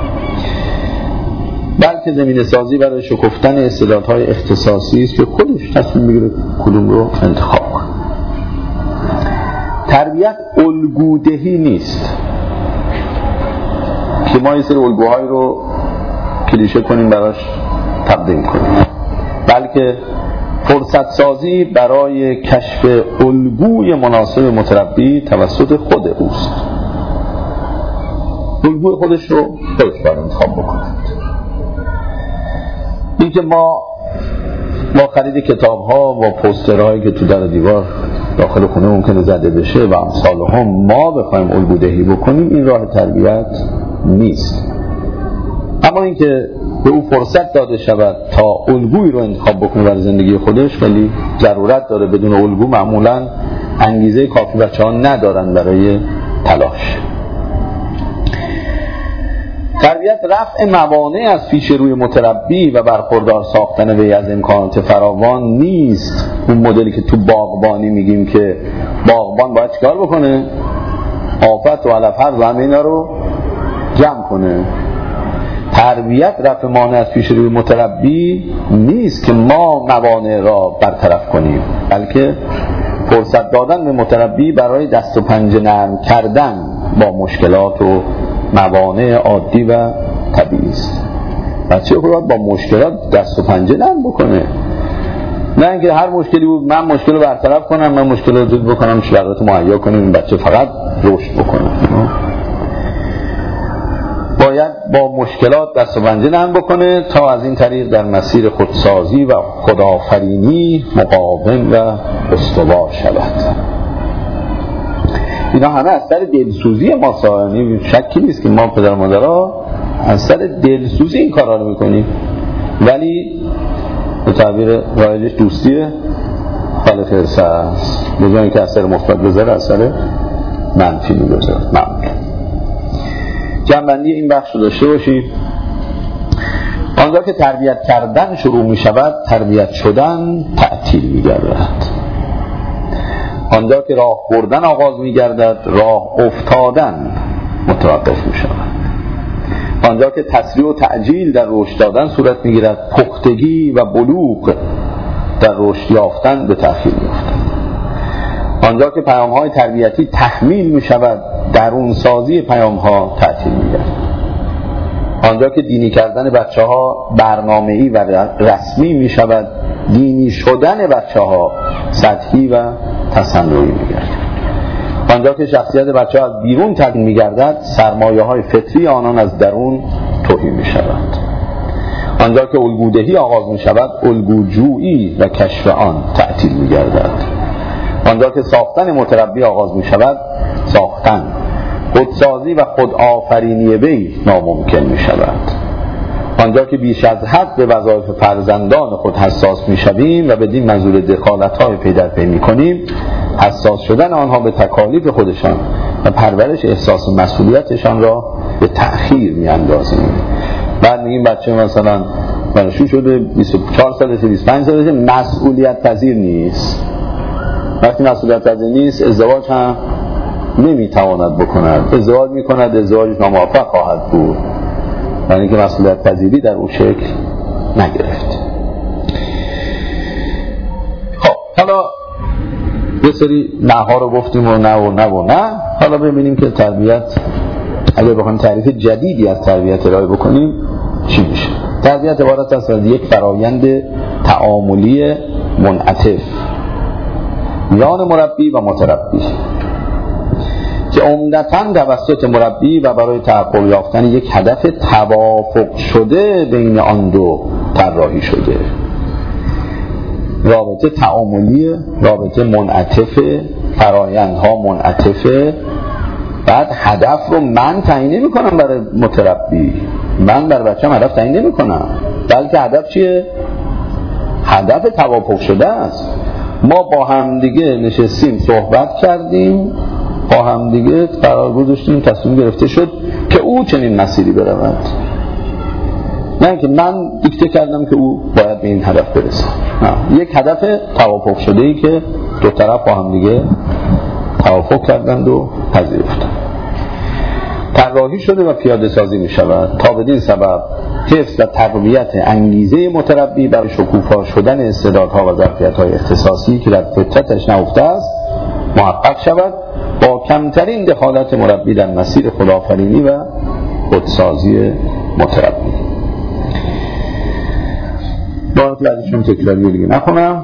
بلکه زمینه سازی برای شکفتن استعدادهای اختصاصی است که خودش تصمیم میگیره کدوم رو انتخاب کنه. تربیت الگودهی نیست که ما این سری الگوهای رو کلیشه کنیم براش تقدیم کنیم، بلکه فرصت سازی برای کشف الگوی مناسب متربی توسط خود اوست. الگوی خودش رو خودش باید انتخاب بکنند. این که ما با خرید کتاب ها و پوسترهایی که تو در دیوار داخل خونه ممکنه زده بشه و امثال هم ما بخوایم الگودهی بکنیم، این راه تربیت نیست. اما این که به او فرصت داده شود تا الگویی رو انتخاب بکنه برای زندگی خودش، ولی ضرورت داره. بدون الگو معمولا انگیزه کافی بچه‌ها ندارن برای تلاش. تربیت رفع موانع از پیش روی متربی و برخوردار ساختن وی از امکانات فراوان نیست. اون مدلی که تو باغبانی میگیم که باغبان باید چیکار بکنه؟ آفت و علف و همه اینا رو جمع کنه. تربیت رفع مانع از پیش روی متربی نیست که ما موانع را برطرف کنیم، بلکه فرصت دادن به متربی برای دست و پنجه نرم کردن با مشکلات و موانع عادی و طبیعی است. بچه خود با مشکلات دست و پنجه نرم بکنه. نه اینکه هر مشکلی بود من مشکل رو برطرف کنم، من مشکل رو جد بکنم، شرایط مهیا کنیم این بچه فقط رشد بکنه. باید با مشکلات دست و پنجه نرم بکنه تا از این طریق در مسیر خودسازی و خودآفرینی مقاوم و استوار شود. اینا همه از سر دلسوزی ما سایانی، شکی نیست که ما پدر مادرها از سر دلسوزی این کارا رو میکنیم، ولی به تعبیر رایجش دوستی خالق حرص است، به جای اینکه اثر مثبت بذاره اثر منفی میگذاره. جنبندی این بخش رو داشته باشیم. آنجا که تربیت کردن شروع می شود تربیت شدن تعطیل می گردد. آنجا که راه بردن آغاز می گردد راه افتادن متوقف می شود. آنجا که تسریع و تعجیل در رشد دادن صورت می گیرد پختگی و بلوغ در رشد یافتن به تأخیر می افتد. آنجا که پیام های تربیتی تحمیل می شود درون سازی پیام ها تعطیل می گردد. آنجا که دینی کردن بچه ها برنامه‌ای و رسمی می شود دینی شدن بچه ها سطحی و تصنعی می گردد. آنجا که شخصیت بچه ها از بیرون تکمیل می گردد سرمایه های فطری آنان از درون توهی می شود. آنجا که الگودهی آغاز می شود الگوجویی و کشف آن تعطیل می گردد. آنجا که ساختن متربی آغاز می شود ساختن خودسازی و خودآفرینی وی ناممکن می شود. آنجا که بیش از حد به وظایف فرزندان خود حساس می شویم و بدین منظور دخالت‌های پی در پی می کنیم حساس شدن آنها به تکالیف خودشان و پرورش احساس مسئولیتشان را به تأخیر می اندازیم. بعد میگیم بچه مثلا دانشجو شده 24 سالشه 25 سالشه مسئولیت پذیر نیست. وقتی مسئولیت پذیر نیست ازدواج هم نمیتواند بکند، ازدواج میکند ازدواجش ناموفق خواهد بود، یعنی که مسئولیت پذیری در اون شکل نگرفت. خب حالا یه سری نه ها رو گفتیم و نه. حالا ببینیم که تربیت اگر بخوایم تعریف جدیدی از تربیت ارائه بکنیم چی میشه. تربیت عبارت است از یک فرایند تعاملی منعطف میان مربی و متربی که عمدتاً توسط مربی و برای تحقق یافتن یک هدف توافق شده بین آن دو طراحی شده. رابطه تعاملی، رابطه منعطفه، فرایندها منعطفه. بعد هدف رو من تعیین نمی‌کنم برای متربی، من برای بچه‌م هدف تعیین نمی‌کنم، بلکه هدف چیه؟ هدف توافق شده است. ما با هم دیگه نشستیم صحبت کردیم، با هم دیگه قرار گذاشتیم، تصمیم گرفته شد که او چنین مسیری برود، نه اینکه من دیکته کردم که او باید به این هدف برسه. یک هدف توافق شده ای که دو طرف با هم دیگه توافق کردند و پذیرفتند، طراحی شده و پیاده سازی می شود تا بدین سبب حفظ و تقویت انگیزه متربی برای شکوفا شدن استعدادها و ظرفیت‌های اختصاصی که در فطرتش نهفته است محقق شود با کمترین دخالت مربی در مسیر خودآفرینی و خودسازی متربی. باید لازمشون تکراری دیگه نکنم.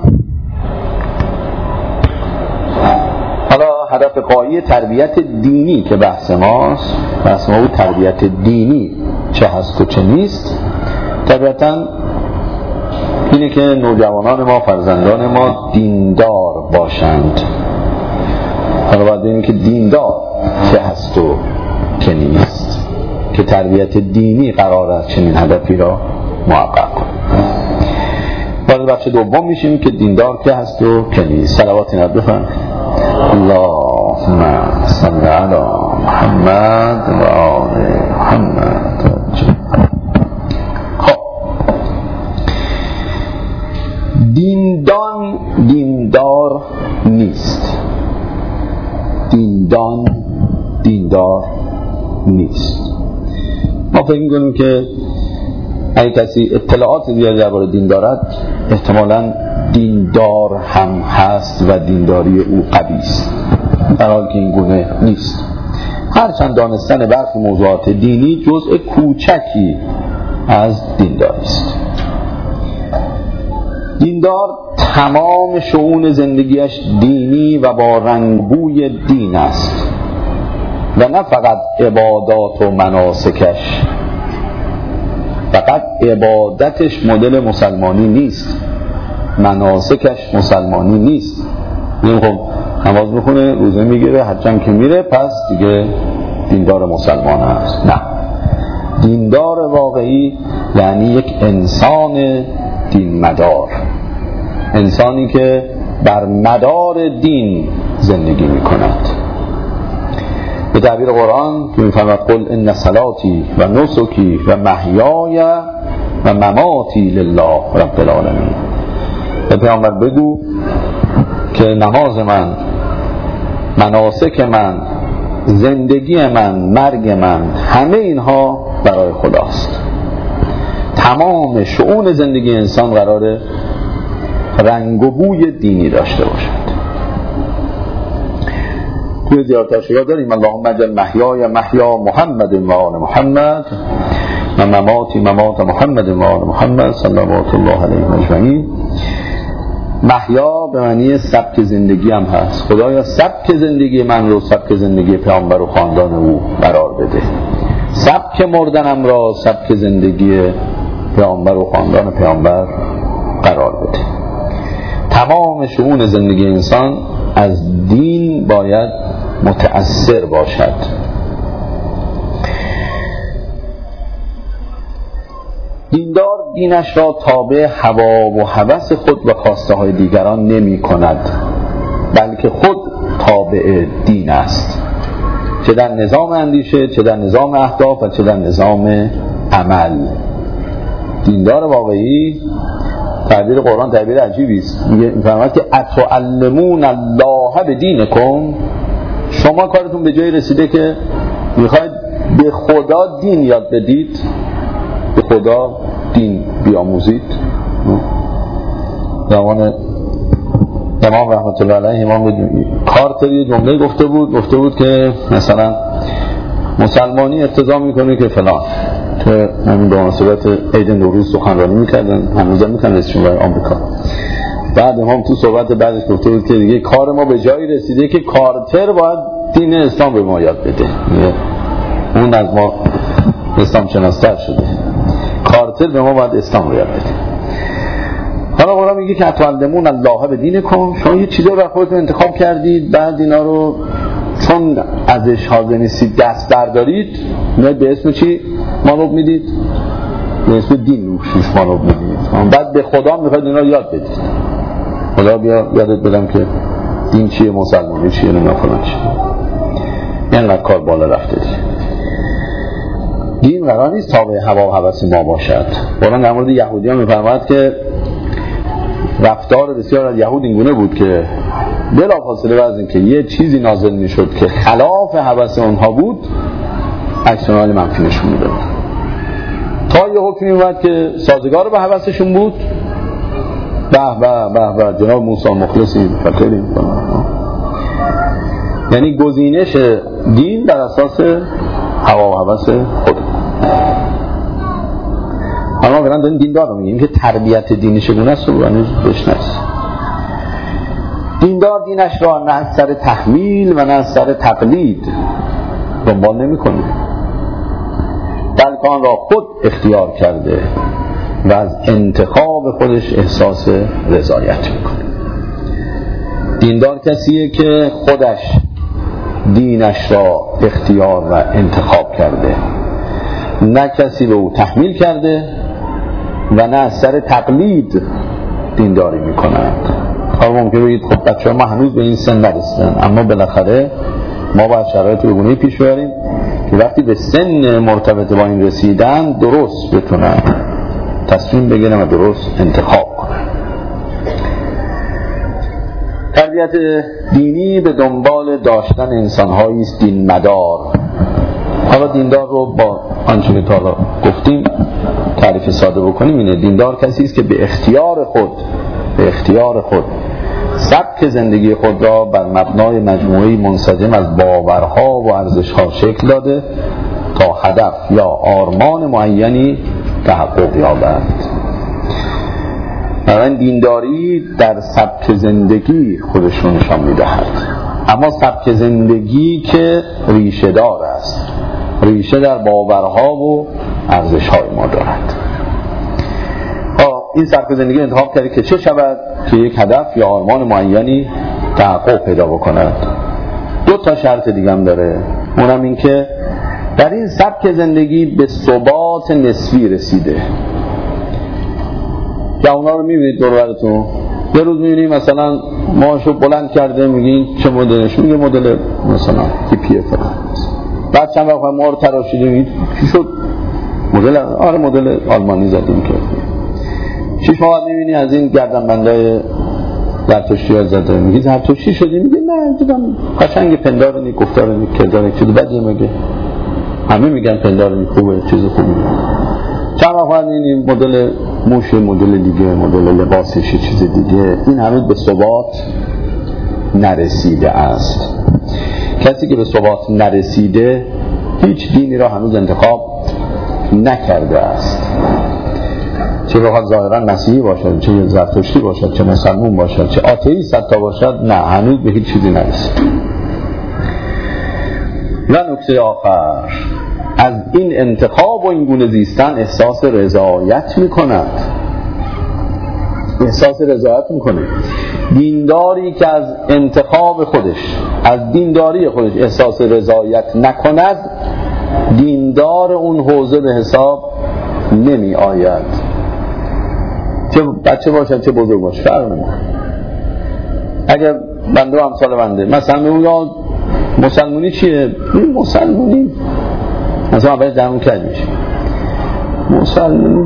حالا هدف قایی تربیت دینی که بحث ماست، بحث ما بود تربیت دینی چه هست و چه نیست. طبیعتاً اینه که نوجوانان ما، فرزندان ما دیندار باشند. حالا باید ببینیم که دیندار چه هست و چه نیست، که تربیت دینی قرار است چنین هدفی را محقق کنیم. وارد بخش دوم میشیم که دیندار که هست و که نیست. صلوات نبی بفرمایید. اللهم صل علی محمد و آل محمد. خب دیندار نیست. دیندار نیست. ما فکر می‌کنیم که اگه کسی اطلاعات زیادی درباره دین دارد احتمالاً دیندار هم هست و دینداری او قوی است، در حالی که این گونه نیست. هرچند دانستن برخی موضوعات دینی جزء کوچکی از دینداری است. دیندار تمام شؤون زندگیش دینی و با رنگبوی دین است و نه فقط عبادات و مناسکش. فقط عبادتش مدل مسلمانی نیست، مناسکش مسلمانی نیست. خب نماز میخونه، روزه میگیره، حجم که میره، پس دیگه دیندار مسلمان است. نه، دیندار واقعی یعنی یک انسان دین مدار، انسانی که بر مدار دین زندگی میکند. به تعبیر قرآن که میفرماید قل ان صلاتی و نسکی و محیای و مماتی لله رب العالمین. به پیامبر بگو که نماز من، مناسک من، زندگی من، مرگ من، همه اینها برای خداست. تمام شؤون زندگی انسان قراره رنگ و بوی دینی داشته باشد. توی زیارت عاشورا داریم اللهم اجعل محیای محیا محمد و آل محمد و مماتی ممات محمد و آل محمد صلوات الله علیه اجمعین. محیا به معنی سبک زندگی هم هست. خدایا سبک زندگی من رو سبک زندگی پیامبر و خاندان او قرار بده، سبک مردنم را سبک زندگی پیامبر و خاندان پیامبر قرار بده. تمام شؤون زندگی انسان از دین باید متأثر باشد. دیندار دینش را تابع هوا و هوس خود و خواسته های دیگران نمی کند، بلکه خود تابع دین است، چه در نظام اندیشه، چه در نظام اهداف و چه در نظام عمل. دیندار واقعی، تعبیر قرآن تعبیر عجیبی است، می‌فرماید که اتعلمون الله بدینکم، شما کارتون به جایی رسیده که میخواید به خدا دین یاد بدید، به خدا دین بیاموزید. زمان امام رحمت الله علیه، امام کارتر یه جمله گفته بود که مثلا مسلمانی اقتضا میکنه که فلان، که همین به مناسبت عید نوروز سخنرانی میکردن، هنوزم میکنن رئیسشون برای آمریکا. بعد امام تو صحبت بعدش گفته بود که دیگه کار ما به جایی رسیده که کارتر باید دین اسلام به ما یاد بده، اون از ما اسلام شناستر شده، کارتر به ما باید اسلام رو یاد بده. حالا قرآن میگه که اتعلمون الله بدینکم، شما یه چیزی رو برای خودتون انتخاب کردید، بعد اینا رو چون ازش حاضر نیستید دست بردارید، میاد به اسم چی مانور میدید؟ به اسم دین روش مانور میدید. بعد به خدا میخواید اینا رو یاد بدید. خدا بیا یادت بدم که دین چیه، مسلمانی چیه، نمیدونم فلان چیه. اینقدر کار بالا رفته دیگه. دین قرار نیست تابع هوا و هوس ما باشد. قرآن در مورد یهودیان میفرماید که رفتار بسیار از یهود اینگونه بود که بلافاصله بعد از اینکه یه چیزی نازل میشد که خلاف هوس اونها بود، عکس العمل منفی نشون میداد، تا یه حکمی اومد که سازگار به هوسشون بود، به به به جناب موسی مخلصی فکریم. یعنی گزینش دین در اساس هوا و هوس خود. اما برن داریم دیندار رو میگیم که تربیت دینی چگونه است رو بشناسید. دیندار دینش را نه از سر تحمیل و نه از سر تقلید دنبال نمی کنه، بلکه آن را خود اختیار کرده و از انتخاب خودش احساس رضایت میکنه. دیندار کسیه که خودش دینش را اختیار و انتخاب کرده، نه کسی به او تحمیل کرده و نه از سر تقلید دینداری میکنند. حالا ممکنه بگید خب بچه‌ها ما هنوز به این سن نرسیدن، اما بالاخره ما باید شرایط به گونه‌ای پیش بیاریم که وقتی به سن مرتبط با این رسیدن درست بتونن تصمیم بگیرن و درست انتخاب کنن. تربیت دینی به دنبال داشتن انسان‌هایی است دین مدار. حالا دیندار رو با آنچه که تا حالا گفتیم تعریف ساده بکنیم اینه: دیندار کسی است که به اختیار خود سبک زندگی خود را بر مبنای مجموعه‌ای منسجم از باورها و ارزش‌ها شکل داده تا هدف یا آرمان معینی تحقق یابد. بنابراین دینداری در سبک زندگی خودش رو نشان میدهد، اما سبک زندگی که ریشه دار است، ریشه در باورها و ارزش‌های ما دارد. این سبک زندگی انتخاب کردی که چه شود؟ که یک هدف یا آرمان معینی تحقق پیدا بکند. دو تا شرط دیگه هم داره، اونم این که در این سبک زندگی به ثبات نسبی رسیده. یا اونا رو میبینید دور براتون، یه روز میبینید مثلا ماشو بلند کرده، میگین چه مدلش؟ میگه مدل مثلا تیپیه فلان. بعد چند وقت ما رو تراشیدیم، چی شد؟ مدل آلمانی زدیم که 6 ماه میبینی از این گردنبندای زرتشتی ها زده، میگی زرتشتی شدی؟ میگه نه دیدم قشنگ پندارنی گفتارنی کردارنی چیز بدیه، میگه همه میگن پندارنی خوبه چیز خوبی. چند وقت میبینی مدل موش، مدل دیگه، مدل لباسش چیز دیگه. این هنوز به ثبات نرسیده است. کسی که به ثبات نرسیده هیچ دینی را هنوز انتخاب نکرده است، چه بخواد ظاهرا مسیحی باشد، چه زرتشتی باشد، چه مسلمان باشد، چه آتئیست حتی باشد، نه هنوز به هیچ چیزی نرسید. و نکته آخر، از این انتخاب و این گونه زیستن احساس رضایت میکند. احساس رضایت میکنه. دینداری که از انتخاب خودش، از دینداری خودش احساس رضایت نکند، دیندار اون حوزه به حساب نمی آید. چه بچه باشد چه بزرگ باشد فرق نمیکنه. اگر بنده و امثال بنده مثلا میگم مسلمونی چیه؟ این مسلمونی مثلا اولش درمون کرد میشه مسلمونی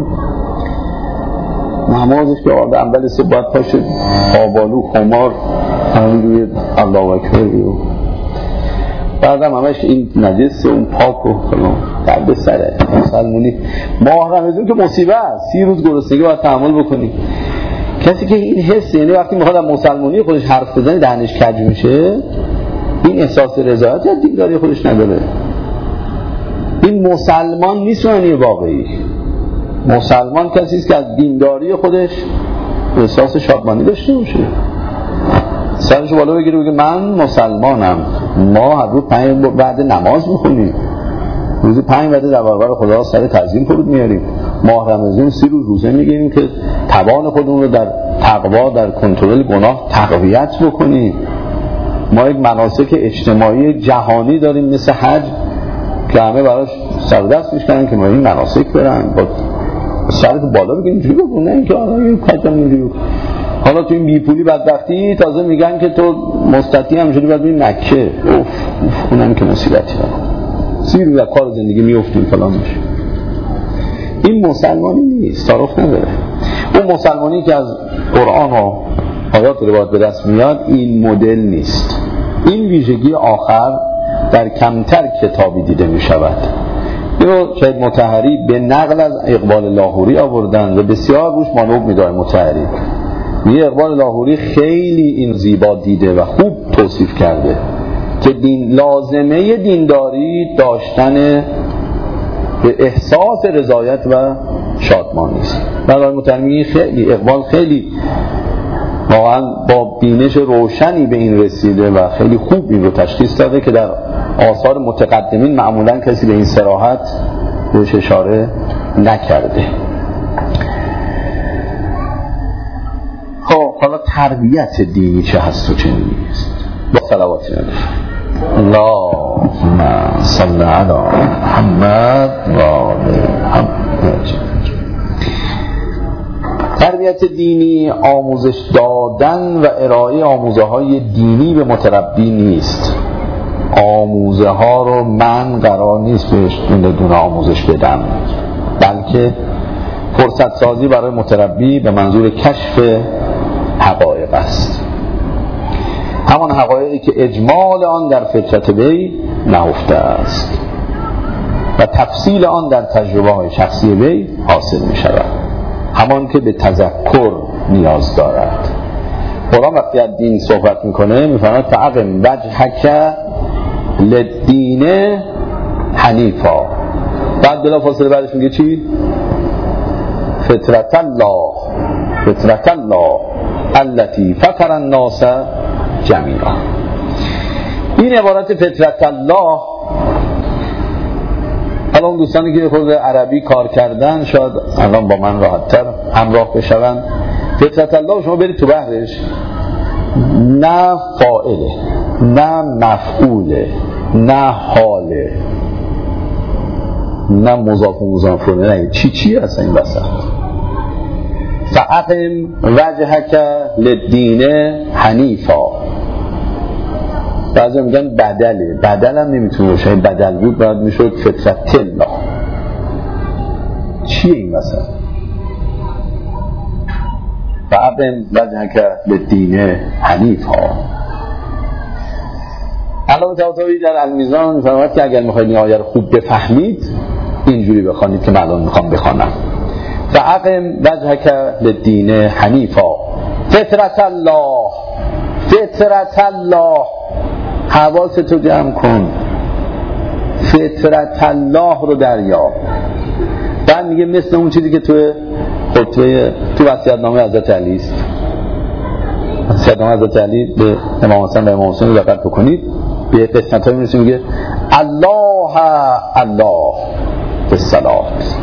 نمازش که آده اول صبح باید پاشه آبالو خمار همین روی الله اکبری و بعدم همش این نجس و اون پاک و فلان درد سره. مسلمونی ماه رمضان که مصیبه است، 30 روز گرسنگی باید تحمل بکنی. کسی که این حس، یعنی وقتی میخواد از مسلمانی خودش حرف بزنه دهنش کج میشه، این احساس رضایت یا دینداری خودش نداره. این مسلمان نیست معنی واقعی. مسلمان کسی است که از دینداری خودش احساس شادمانی داشته باشه، سرش بالا بگیره بگه من مسلمانم. ما هر روز 5 وعده نماز میخونیم، روزی 5 وعده در برابر خدا سر تعظیم فرود میاریم. ماه رمضان 30 روز روزه میگیریم که توان خودمون رو در تقوا، در کنترل گناه تقویت بکنیم. ما یک مناسک اجتماعی جهانی داریم مثل حج که همه براش سر دست میشکنن که ما این مناسک برن، با سرت بالا بگیم اینجوری بگو، نه اینکه آقا یه کجا میگی. حالا تو این بیپولی بدبختی تازه میگن که تو مستطیع هم شدی باید بری مکه. اونم که مصیبتی داره، 30 روز از کار زندگی میافتیم فلان میشه. این مسلمانی نیست، تعارف نداره. اون مسلمانی که از قرآن و آیات روایات به دست میاد این مدل نیست. این ویژگی آخر در کمتر کتابی دیده میشود. اینو شاید مطهری به نقل از اقبال لاهوری آوردن و بسیار روش مانور میداره. مطهری میگه اقبال لاهوری خیلی این زیبا دیده و خوب توصیف کرده که لازمه دینداری داشتن احساس رضایت و شادمانی است. برای مطهری خیلی اقبال خیلی واقعا با بینش روشنی به این رسیده و خیلی خوب این رو تشخیص داده که در آثار متقدمین معمولا کسی به این صراحت بهش اشاره نکرده. خب حالا تربیت دینی چه هست و چه نیست؟ با صلواتی نداشت. اللهم صل علی محمد و آل محمد. تربیت دینی آموزش دادن و ارائه آموزه های دینی به متربی نیست. آموزه ها رو من قرار نیست بهش دونه آموزش بدم، بلکه فرصت سازی برای متربی به منظور کشف حقایق است. همان حقایقی که اجمال آن در فطرت وی نهفته است و تفصیل آن در تجربه های شخصی وی حاصل می شود، همان که به تذکر نیاز دارد. قرآن وقتی از دین صحبت میکنه میفرماید فاقم وجهک للدین حنیفا، بعد بلا فاصله بعدش میگه چی؟ فطرت الله فطرت الله التي فطر الناس جمیعا. این عبارت فطرت الله، حالا اون دوستانی که خود عربی کار کردن شاید الان با من راحت‌تر همراه بشون. فطرت الله شما برید تو بحرش، نه فاعله، نه مفعوله، نه حاله، نه مضاف و مضاف الیه، نه چی هست این وسط. فاقم وجهک للدین حنیفا. بعضی میگن بدله، بدل هم نمیتونه باشه، بدل بود باید میشد فطرت الله. چیه این وسط؟ فاقم وجهک للدین حنیفا. علامه طباطبایی در المیزان میفرماید که اگر میخواید این آیه رو خوب بفهمید اینجوری بخوانید که من الان میخوام بخوانم. فاقم وجهک للدین حنیفا فطرت الله. فطرت الله، حواستو جمع کن، فطرت الله رو دریاب. بعد میگه مثل اون چیزی که تو خطبه تو وصیت‌نامه حضرت علی است. وصیت‌نامه حضرت علی به امام حسن و امام حسین دقت بکنید، به قسمت‌های میرسه میگه الله الله بالصلات،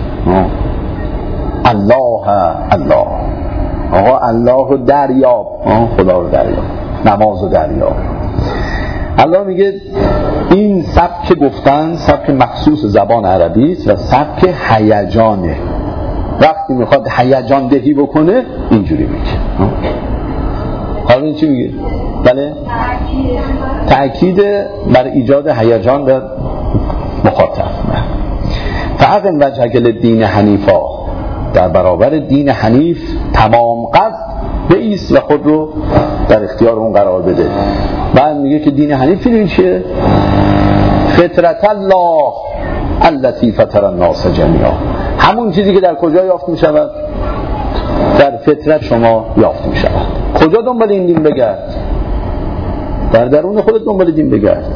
الله الله، آقا الله رو دریاب، خدا رو دریاب، نماز رو دریاب. الله میگه این سبک گفتن سبک مخصوص زبان عربی است و سبک هیجانه. وقتی میخواد هیجان دهی بکنه اینجوری میگه. حالا این چی میگه؟ بله، تأکید بر ایجاد هیجان در مخاطب. فاقم وجهک للدین حنیفا، در برابر دین حنیف تمام قصد بایست و خود رو در اختیار اون قرار بده. بعد میگه که دین حنیف این چیه؟ فطرت الله التي فطر الناس جمیعا. همون چیزی که در کجا یافت می شود؟ در فطرت شما یافت می شود. کجا دنبال این دین بگرد؟ در درون خودت دنبال دین بگرد.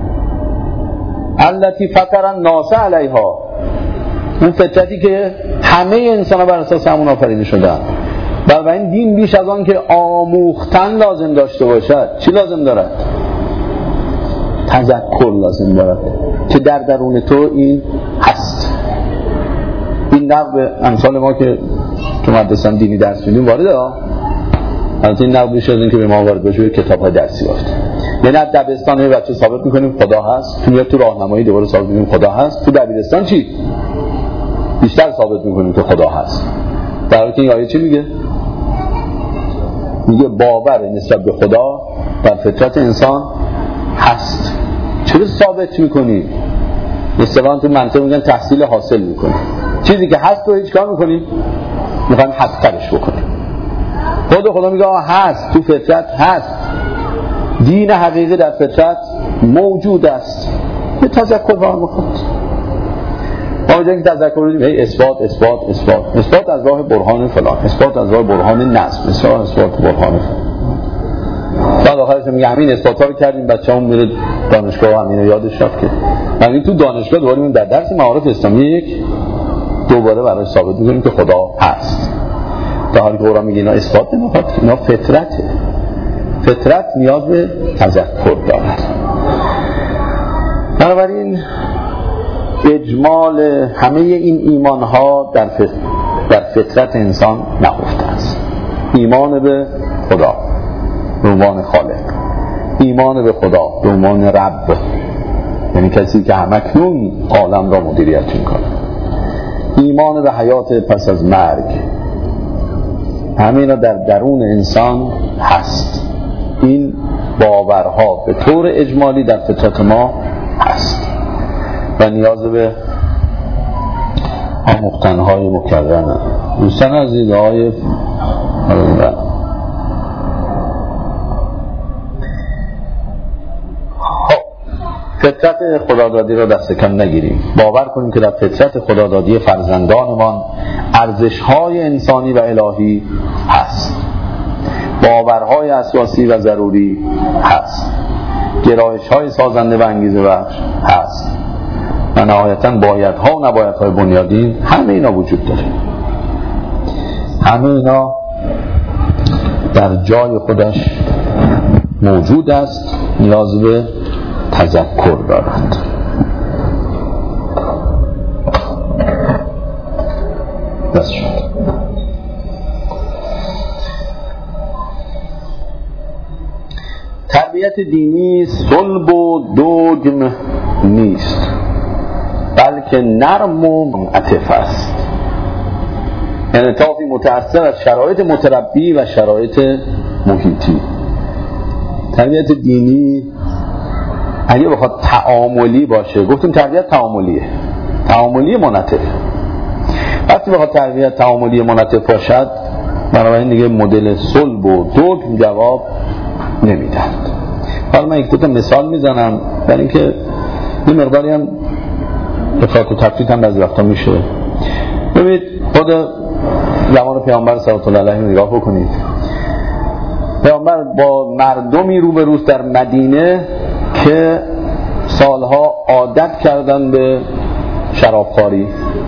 التي فطر الناس علیها، اون فطرتی که همه انسان ها بر اساس همون آفریده شدن. بنابراین دین بیش از آن که آموختن لازم داشته باشد، چی لازم دارد؟ تذکر لازم دارد که در درون تو این هست. این نقد امثال ما که تو مدرسه دینی درس میدیم وارده ها. البته این نقد بیش از این که به ما وارد بشه کتاب های درسی وارده. یعنی از دبستان بچه ثابت میکنیم خدا هست، تو راهنمایی دوباره ثابت میکنیم خدا هست، تو دبیرستان چی؟ بیشتر ثابت میکنیم که خدا هست. در حالی که این آیه چی میگه؟ میگه باور نسبت به خدا در فطرت انسان هست. چرا ثابت میکنی؟ اصطلاحاً تو منطق میگن تحصیل حاصل میکنی. چیزی که هست رو هیچ کار میکنی؟ میخوایم حقیقتش بکنیم. خدا میگه هست، تو فطرت هست. دین حقیقی در فطرت موجود است. یه تذکر با هم بخواد. ما جایی که تذکر رو دیدیم اثبات از راه برهان فلان، اثبات از راه برهان نصب، اثبات برهان فلان. بعد آخرش میگه همین اثبات‌ها رو کردیم، بچه‌مون میره دانشگاه همین رو یادش رفت که همین تو دانشگاه دوباره در درس معارف اسلامی یک دوباره برای ثابت می‌کنیم که خدا هست. در حالی که قرآن میگه اینا اثبات نمیخواد، اینا فطرته. فطرت نیاز به تذکر دارد. بنابراین اجمال همه این ایمان‌ها در فطرت انسان نهفته است. ایمان به خدا به عنوان خالق، ایمان به خدا به عنوان رب، یعنی کسی که همکنون عالم را مدیریت می‌کند، ایمان به حیات پس از مرگ، همین در درون انسان هست. این باورها به طور اجمالی در فطرت ما هست و نیاز به آموختن‌های مکررن. دوستان عزیز، آقای فطرت خدادادی را دست کم نگیریم. باور کنیم که در فطرت خدادادی فرزندانمان ارزش‌های انسانی و الهی هست، باورهای اساسی و ضروری هست، گرایش‌های سازنده و انگیزه بخش هست و نهایتاً بایدها و نبایدهای بنیادین، همه اینا وجود داره. همه اینا در جای خودش موجود است، نیاز به تذکر دارد. بس شد. تربیت دینی صلب و دگم نیست، بلکه نرم و منعطف است. انعطافی متأثر از شرایط متربی و شرایط محیطی. تربیت دینی اگه بخواد تعاملی باشه، گفتیم تربیت تعاملی منعطف. وقتی بخواد تربیت تعاملی منعطف باشد، بنابراین دیگه مدل صلب و دگم جواب نمیدهد. حالا من یک دو تا مثال میزنم برای اینکه یه مقداری هم افراط و تفریط هم بعضی وقتا میشه. ببینید خود زمان پیامبر صلی الله علیه و آله نگاه بکنید. پیامبر با مردمی روبروست در مدینه که سالها عادت کردن به شرابخواری.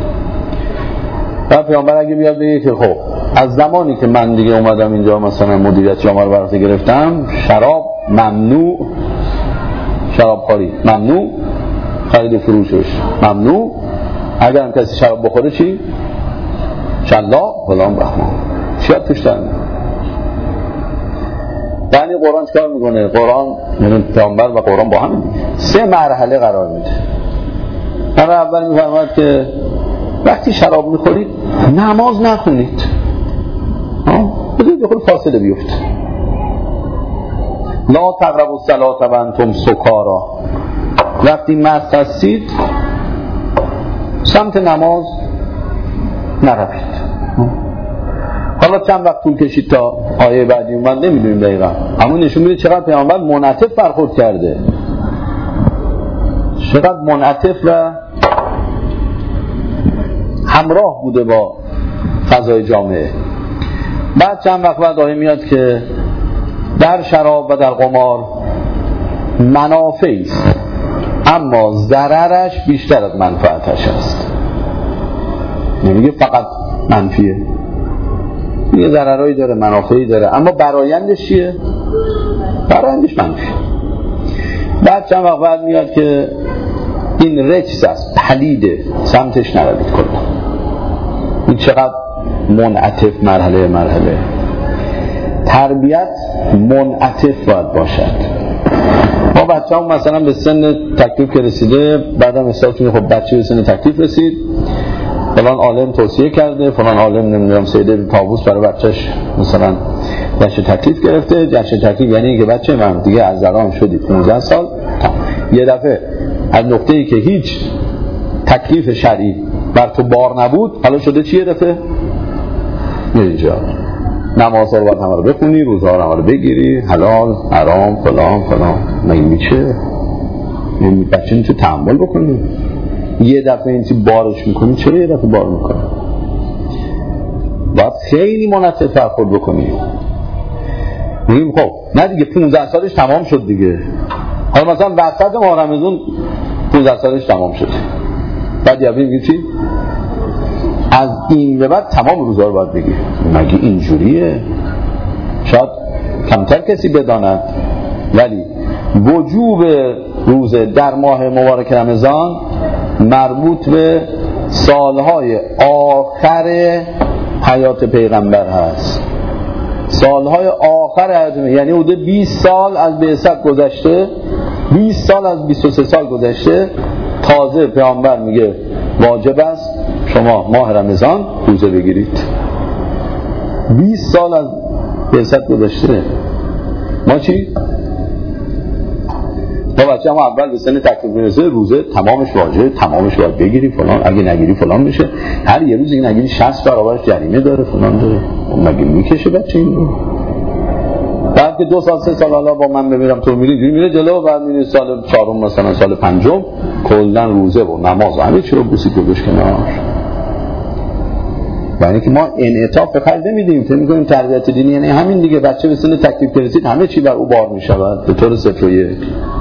و پیامبر اگه بیاد بگه که خب از زمانی که من دیگه اومدم اینجا مثلا مدیریت جامعه رو بر عهده گرفتم، شراب ممنوع، شرابخواری ممنوع، خرید فروشش ممنوع، اگر هم کسی شراب بخوره چی؟ شلا فلان بهمان چیاد توش دارن. یعنی قرآن چکار میکنه؟ قرآن یعنی پیامبر و قرآن با هم 3 مرحله قرار میده. مرحله اول میفرماید که وقتی شراب میخورید نماز نخونید، بذارید بخور فاصله بیفت. لا تقربوا الصلاة و انتم سکارا، وقتی مست هستید سمت نماز نروید. حالا چند وقت طول کشید تا آیه بعدی اومد نمیدونیم دقیقا، اما نشون میده چقدر پیامبر منعطف برخورد کرده، چقدر منعطف و همراه بوده با فضای جامعه. بعد چند وقت بعد آیه میاد که در شراب و در قمار منافعی است، اما ضررش بیشتر از منفعتش است. نمیگه فقط منفیه، یه ضررایی داره، منافعی داره، اما برآیندش چیه؟ برآیندش منفی. بعد چند وقت بعد میاد که این رجس است، پلیده، سمتش نروید کلا. این چقدر منعطف مرحله تربیت منعطف باید باشد. ما بچه هم مثلا به سن تکلیف که رسیده، بعدم حساب کنید خب بچه به سن تکلیف رسید، فلان عالم توصیه کرده، فلان عالم نمیدونم سیده طاووس برای بچهش مثلا جشن تکلیف گرفته. جشن تکلیف یعنی اینکه بچه من دیگه از زران شدی 15 سال، یه دفعه از نقطه‌ای که هیچ تکلیف شرعی بر تو بار نبود، حالا شده چیه دفعه؟ اینجا نمازها رو باید همه رو بخونی، روزها رو همه رو بگیری، حلال، حرام، فلان مگه میشه؟ یعنی بچه نیچه تحمل بکنی؟ یه دفعه این چی بارش میکنی، چرا یه دفعه بار میکنی؟ باید خیلی منعطف برخورد بکنی. میگیم خب نه دیگه 15 سالش تمام شد دیگه، حالا مثلا وسط ماه رمضان 15 سالش تمام شد، بعد یه میگی چی؟ از این به بعد تمام روزها رو باید بگی. مگه اینجوریه؟ شاید کمتر کسی بداند، ولی وجوب روزه در ماه مبارک رمضان مربوط به سالهای آخر حیات پیغمبر هست. سالهای آخر حیات، یعنی حدود 20 سال از بعثت گذشته، 20 سال از 23 سال گذشته، تازه پیامبر میگه واجب است شما ماه رمضان روزه بگیرید. 20 سال از بعثت گذشته، ما چی؟ ما بچه اما اول به سن تکلیف میرسه روزه تمامش واجبه، تمامش باید بگیری فلان، اگه نگیری فلان میشه، هر یه روز اگه نگیری 60 برابرش جریمه داره فلان داره. مگه میکشه بچه این رو؟ بعد که 2 سال 3 سال حالا با من بمیرم تو میره جلو، بعد میره سال 4 مثلا سال 5 کلا روزه و نماز و همه چی رو بوسید گذاشت کنار. یعنی که ما انعطاف به خرج نمیدیم، فکر می‌کنیم تربیت دینی یعنی همین دیگه، بچه به سن تکلیف رسید همه چی بر او بار میشود به طور 0 و 1.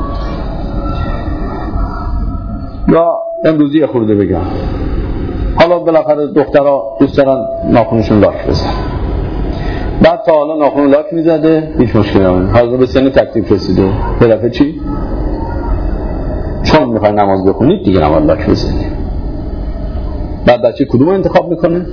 یا امروزی یه خورده بگم، حالا بالاخره دخترها دوست دارن ناخنشون لاک بزن، بعد تا حالا ناخن لاک میزده هیچ مشکلی نداره، حالا به سن تکلیف رسیده، به دفعه چی؟ چون میخوای نماز بخونید دیگه نماز لاک بزنید. بعد بچه کدوم انتخاب میکنه؟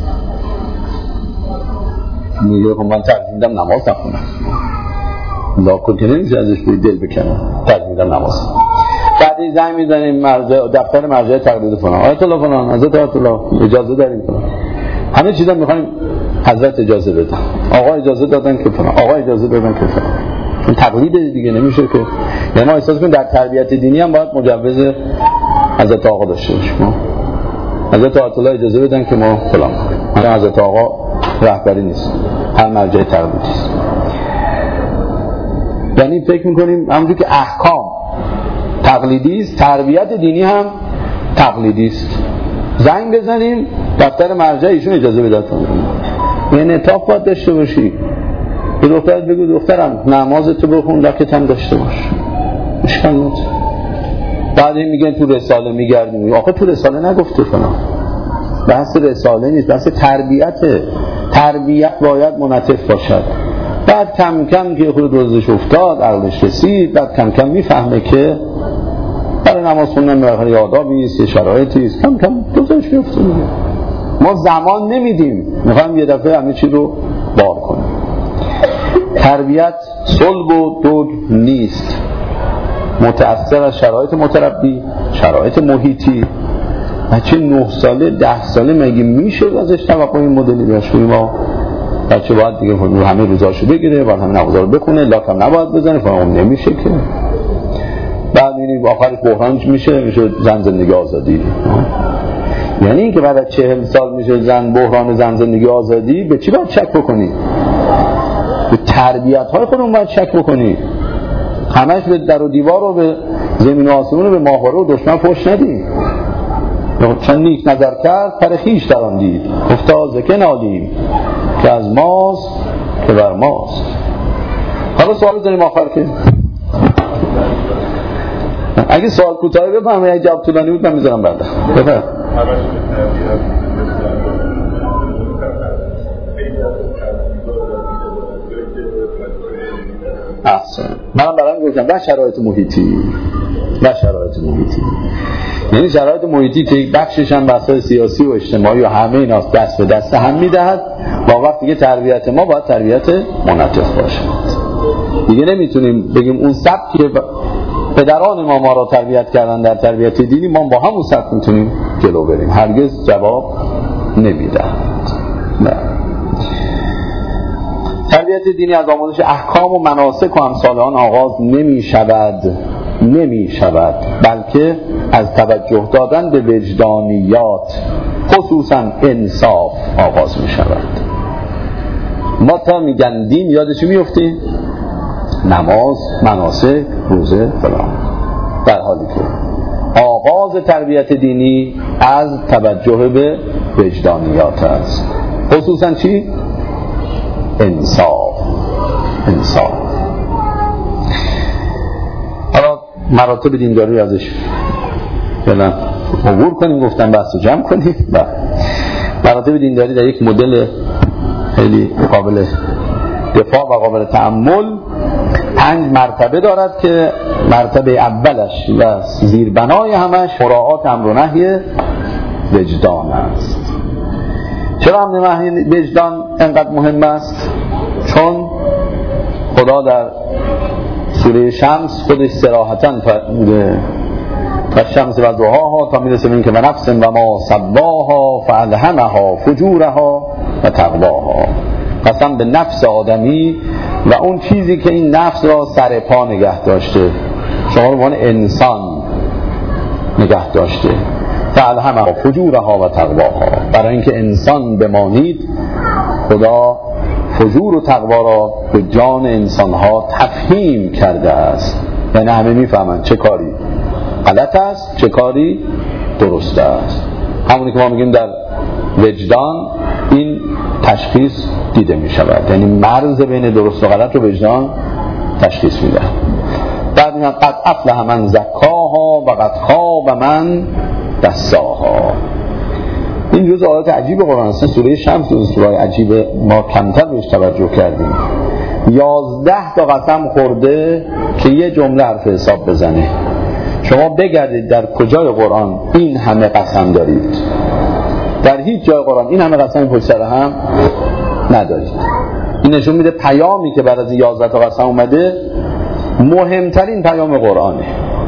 میگه خب من ترجیح میدم نماز نخونم. لاک که نمیشه ازش به دل بکنه، ترجیح میدم نماز. بعدی زنگ میزنیم مرجع دفتر مرجع تقلید فلان، آیت الله فلان، حضرت آیت الله اجازه داریم فلان، همه چیزا میخوایم حضرت اجازه بدن، آقا اجازه دادن که فلان، آقا اجازه دادن که فلان. این تقلید دیگه نمیشه که، یعنی ما احساس کنیم در تربیت دینی هم باید مجوز حضرت آقا داشته باشیم. حضرت آیت الله اجازه بدن که ما فلان کنیم. حضرت آقا رهبری نیست، هر مرجع تقلیدی است. یعنی فکر میکنیم همونجور که احکام تقلیدی است، تربیت دینی هم تقلیدی است. زنگ بزنیم دفتر مرجع ایشون اجازه بده. یعنی انعطاف باید داشته باشی. به دخترت بگو دخترم نمازتو بخون، لاکت هم داشته باش، اشکال نداره. بعد این میگن تو رساله میگردیم، آخه تو رساله نگفته فلان. بحث رساله نیست، بحث تربیته. تربیت باید منعطف باشد. بعد کم کم که خود روزش افتاد، عقلش رسید، بعد کم کم میفهمه که برای نماز خوندن بالاخره آدابی است، شرایطی است، کم کم روزش میفته. ما زمان نمیدیم، میخوایم یه دفعه همه چی رو بار کنیم. تربیت صلب و دوگ نیست، متأثر از شرایط متربی، شرایط محیطی. بچه 9 ساله 10 ساله مگه میشه ازش توقع این مدلی داشت؟ ما بچه باید دیگه همه روزاشو بگیره، باید همه نمازا رو بخونه، لاک هم نباید بزنه، فهم نمیشه که. بعد میبینی آخرش بحران میشه زن زندگی آزادی. یعنی این که بعد از 40 سال میشه بحران زن زندگی آزادی، به چی باید شک بکنی؟ به تربیت های خودمون باید شک بکنی. همش به در و دیوار رو، به زمین و آسمون رو، به ماهواره و دشمن فحش ندی. چون نیک نظر کرد پر خویش در آن دید، گفتا ز که نالیم که از ماست که بر ماست. حالا سوال بزنیم آخر که اگه سوال کوتاهی بفهمه، اگه جواب طولانی بود من میذارم بعد. بفرم. احسن. منم برام گفتم و شرایط محیطی. یعنی شرایط محیطی که بخشش هم بحث‌های سیاسی و اجتماعی و همه اینا دست به دست هم میدهد. با وقت دیگه تربیت ما باید تربیت منعطف باشه. دیگه نمیتونیم بگیم اون سبکی که پدران ما را تربیت کردن در تربیت دینی، ما با همون سبک میتونیم جلو بریم. هرگز جواب نمیدهد. نه. تربیت دینی از آموزش احکام و مناسک و امثال آن آغاز نمی شود، بلکه از توجه دادن به وجدانیات، خصوصا انصاف آغاز می شود. ما تا میگن دین یادش میفته نماز، مناسک، روزه فلان، در حالی که آغاز تربیت دینی از توجه به وجدانیات است. خصوصا چی؟ انصاف. حالا مراتب دینداری ازش فعلا عبور کنیم، گفتم بحث جمع کنیم. مراتب دینداری در یک مدل خیلی قابل دفاع و قابل تأمل 5 مرتبه دارد که مرتبه اولش و زیربنای همش مراعات امر و نهی وجدان است. چرا امر و نهی وجدان انقدر مهم است؟ چون خدا در سوره شمس خودش صراحتاً فرموده والشمس و ضحاها تا میرسه به این که و نفس و ما سواها فالهمها فجورها و تقواها. قسم به نفس آدمی و اون چیزی که این نفس را سر پا نگه داشته، شما رو عنوان انسان نگه داشته. فالهمها فجورها و تقواها. برای اینکه انسان بمانید، خدا فجور و تقوا را به جان انسانها تفهیم کرده است. یعنی همه میفهمند چه کاری غلط است، چه کاری درست است. همونی که ما میگیم در وجدان این تشخیص دیده می شود، یعنی مرز بین درست و غلط رو وجدان تشخیص میده. بعد میگن قد افلح من زکاها و قد خاب من دساها. این جزء آیات عجیب قرآن است. سوره شمس سوره عجیب، ما کمتر بهش توجه کردیم. 11 تا قسم خورده که یه جمله حرف حساب بزنه. شما بگردید در کجای قرآن این همه قسم دارید؟ در هیچ جای قرآن این همه قسم پشت سر هم ندارید. این نشون میده پیامی که بعد از 11 تا قسم اومده مهمترین پیام قرآنه.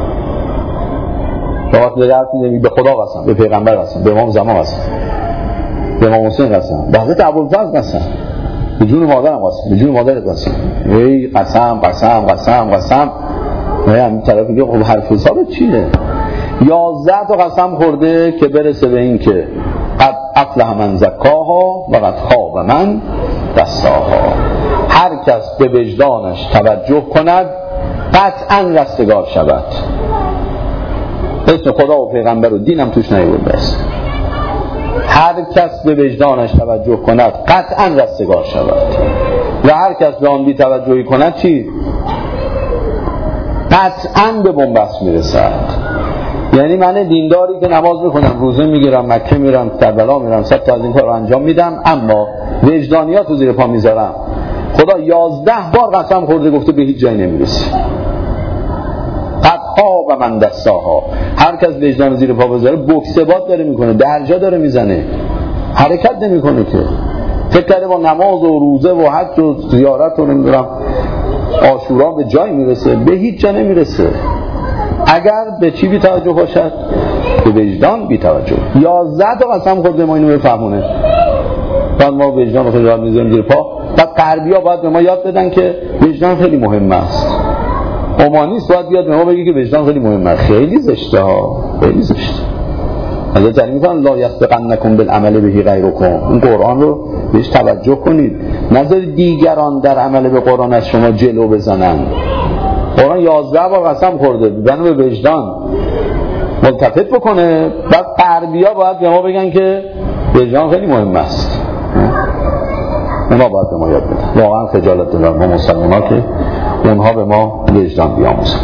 وقتی داری حرف میزنی به خدا قسم، به پیغمبر قسم، به امام زمان قسم، به امام حسین قسم، به حضرت ابوالفضل قسم، به جون مادرم قسم، به جون مادرت قسم. ای قسم قسم قسم قسم. همین طرف میگه خب حرف حسابت چیه؟ 11 تا قسم خورده که برسه به این که قد افلح من زکاها و قد خاب من دساها. هر کس به وجدانش توجه کند قطعا رستگار شود. اسم خدا و پیغمبر و دینم توش نیورده است. هر کس به وجدانش توجه کند قطعا رستگار شود و هر کس به آن بی توجهی کند چی؟ قطعا به بنبست میرسد. یعنی من دینداری که نماز میخونم، روزه میگیرم، مکه میرم، کربلا میرم، 100 تا از این کار رو انجام میدم، اما وجدانیات رو زیر پا میذارم. خدا 11 بار قسم خورده گفته به هیچ جایی نمیرسی. قد خواب من دستاها. هر کس وجدان زیر پا بذاره بکسبات داره میکنه، درجا داره میزنه، حرکت نمیکنه که. فکر کرده با نماز و روزه و حج و زیارت و نمیدونم عاشورا به جای میرسه، به هیچ جا نمیرسه. اگر به چی بی توجه باشد؟ به وجدان بی توجه. 11 تا قسم خورده ما اینو بفهمونه. بعد ما وجدان خود را میذاریم زیر پا. بعد غربی‌ها باید به ما یاد بدن که وجدان خیلی مهم است. اومانیست باید بیاد به ما بگه که وجدان خیلی مهمه. خیلی زشته ها، خیلی زشته. حضرت علی میگن لا یسبقنکم بالعمل به غیرکم. این قرآن رو بهش توجه کنید، نذارید دیگران در عمل به قرآن از شما جلو بزنن. قرآن 11 بار قسم خورده بنا به وجدان ملتفت بکنه. بعد غربی‌ها باید به ما بگن که وجدان خیلی مهم است. اونا باید به ما یاد بدن. واقعا خجالت دارم ما مسلمان‌ها که اونها به ما وجدان بیاموزند.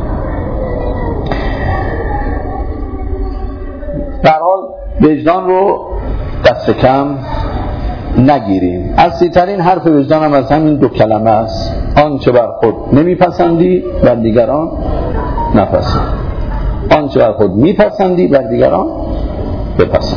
در حال وجدان رو دست کم نگیریم. اصلی ترین حرف وجدان هم از همین 2 کلمه است. آنچه بر خود نمیپسندی بر دیگران نپسند. آنچه بر خود میپسندی بر دیگران بپسند.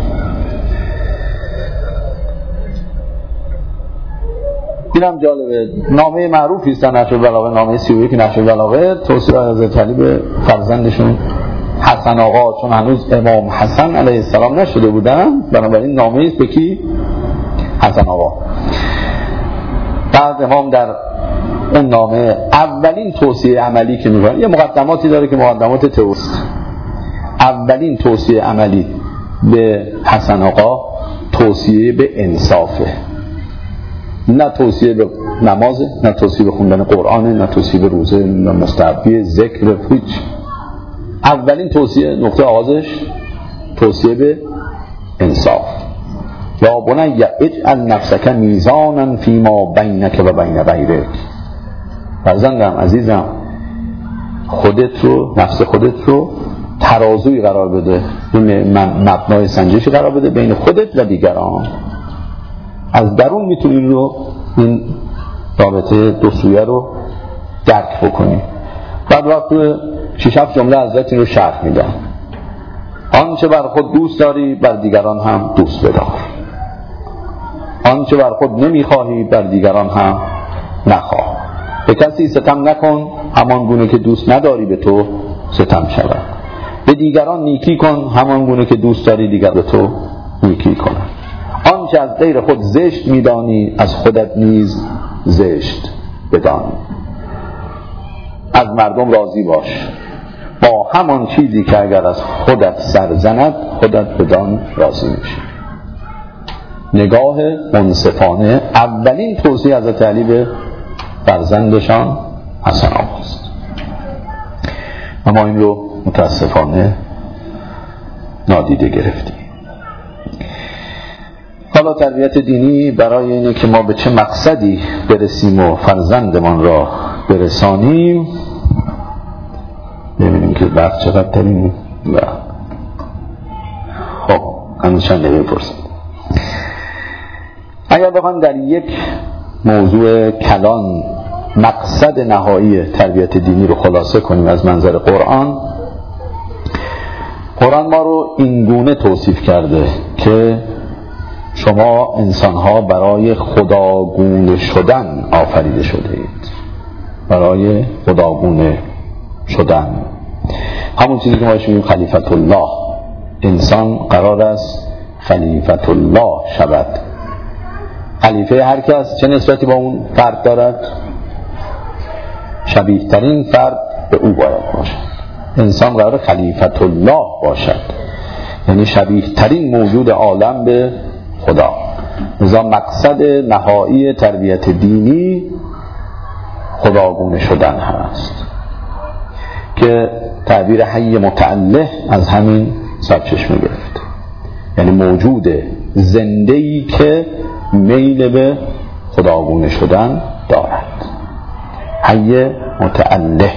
اینم جالبه. نامه معروفی است نشر البلاغه، نامه 31 نشر البلاغه، توصیه حضرت علی به فرزندشون حسن آقا، چون هنوز امام حسن علیه السلام نشده بودن، بنابراین نامه است به کی؟ حسن آقا. بعد امام در اون نامه اولین توصیه عملی که میکنه، یه مقدماتی داره که مقدمات تئوریست. اولین توصیه عملی به حسن آقا توصیه به انصافه. نه توصیه به نمازه، نه توصیه به خوندن قرآنه، نه توصیه به روزه، نه مستحبی ذکر، هیچ. اولین توصیه، نقطه آغازش توصیه به انصاف. یا بنی اجعل نفسک میزانا فیما بینک و بین غیرک. فرزندم عزیزم، خودت رو، نفس خودت رو ترازوی قرار بده، مبنای سنجشی قرار بده بین خودت و دیگران. از درون میتونی رو این رابطه دو سویه رو درک بکنی. بعد وقت 6-7 جمله حضرت این رو شرح میدن. آنچه بر خود دوست داری بر دیگران هم دوست بدار. آنچه بر خود نمیخواهی بر دیگران هم نخواه. به کسی ستم نکن همان گونه که دوست نداری به تو ستم شود. به دیگران نیکی کن همان گونه که دوست داری دیگر به تو نیکی کن. آنچه از غیر خود زشت میدانی از خودت نیز زشت بدان. از مردم راضی باش با همان چیزی که اگر از خودت سر زند خودت بدان راضی میشی. نگاه منصفانه اولین توصیه حضرت علی به فرزندشان حسن آقاست. اما این رو متاسفانه نادیده گرفتیم. حالا تربیت دینی برای اینه که ما به چه مقصدی برسیم و فرزندمان را برسانیم. ببینیم که وقت چقدر داریم. خب هنوز چند دقیقه پرسید. اگر بخوایم در یک موضوع کلان مقصد نهایی تربیت دینی رو خلاصه کنیم از منظر قرآن ما رو اینگونه توصیف کرده که شما انسان‌ها برای خداگونه شدن آفریده شده اید. برای خداگونه شدن، همون چیزی که ما میگیم خلیفت الله. انسان قرار است خلیفت الله شود. خلیفه هر کس چه نسبتی با اون فرد دارد؟ شبیه ترین فرد به او باید باشد. انسان قرار خلیفت الله باشد، یعنی شبیه ترین موجود عالم به خدا. لذا مقصد نهایی تربیت دینی خداگونه شدن هست که تعبیر حی متعله از همین سرچشمه گرفته، یعنی موجود زنده‌ای که میل به خداگونه شدن دارد. حی متعله.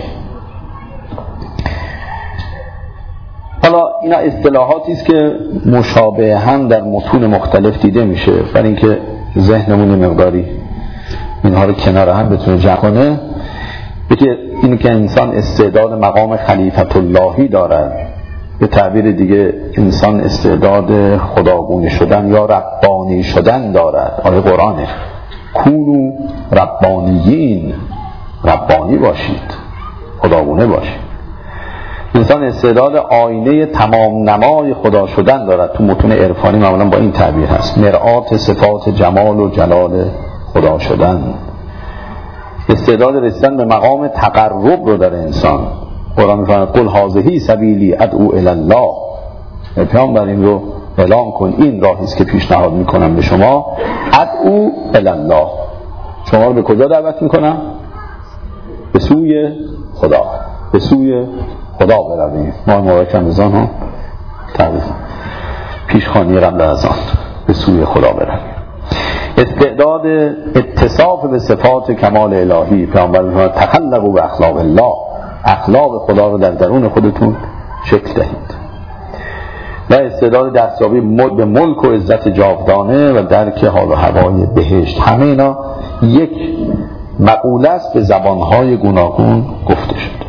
حالا اینا اصطلاحاتی است که مشابه هم در متون مختلف دیده میشه، برای اینکه ذهنمون مقداری اینها رو کنار هم بتونه جمع کنه. یکی اینه که انسان استعداد مقام خلیفت اللهی دارد، به تعبیر دیگه انسان استعداد خداگونه شدن یا ربانی شدن دارد. آیه قرآنه کونوا ربانیین، ربانی باشید، خداگونه باشید. انسان استعداد آینه تمام نمای خدا شدن دارد. تو متون عرفانی معمولا با این تعبیر هست، مرآت صفات جمال و جلال خدا شدن. استعداد رسیدن به مقام تقرب رو داره انسان. قرآن می‌فرماید قل هذه سبیلی ادعو الی الله، پیامبر این رو اعلام کن، این راهی است که پیشنهاد میکنم به شما، ادعو الی الله. شما رو به کجا دعوت میکنم؟ به سوی خدا، به سوی خدا برویم. ما مبارک رمضان ها تعریف پیشخوانی قبل از آن، به سوی خدا برویم. استعداد اتصاف به صفات کمال الهی، پیامبر می‌فرماید تخلقوا به اخلاق الله، اخلاق خدا رو در درون خودتون شکل دهید. و استعداد دستیابی به ملک و عزت جاودانه و درک حال و هوای بهشت. همه اینا یک مقوله است به زبانهای گوناگون گفته شد.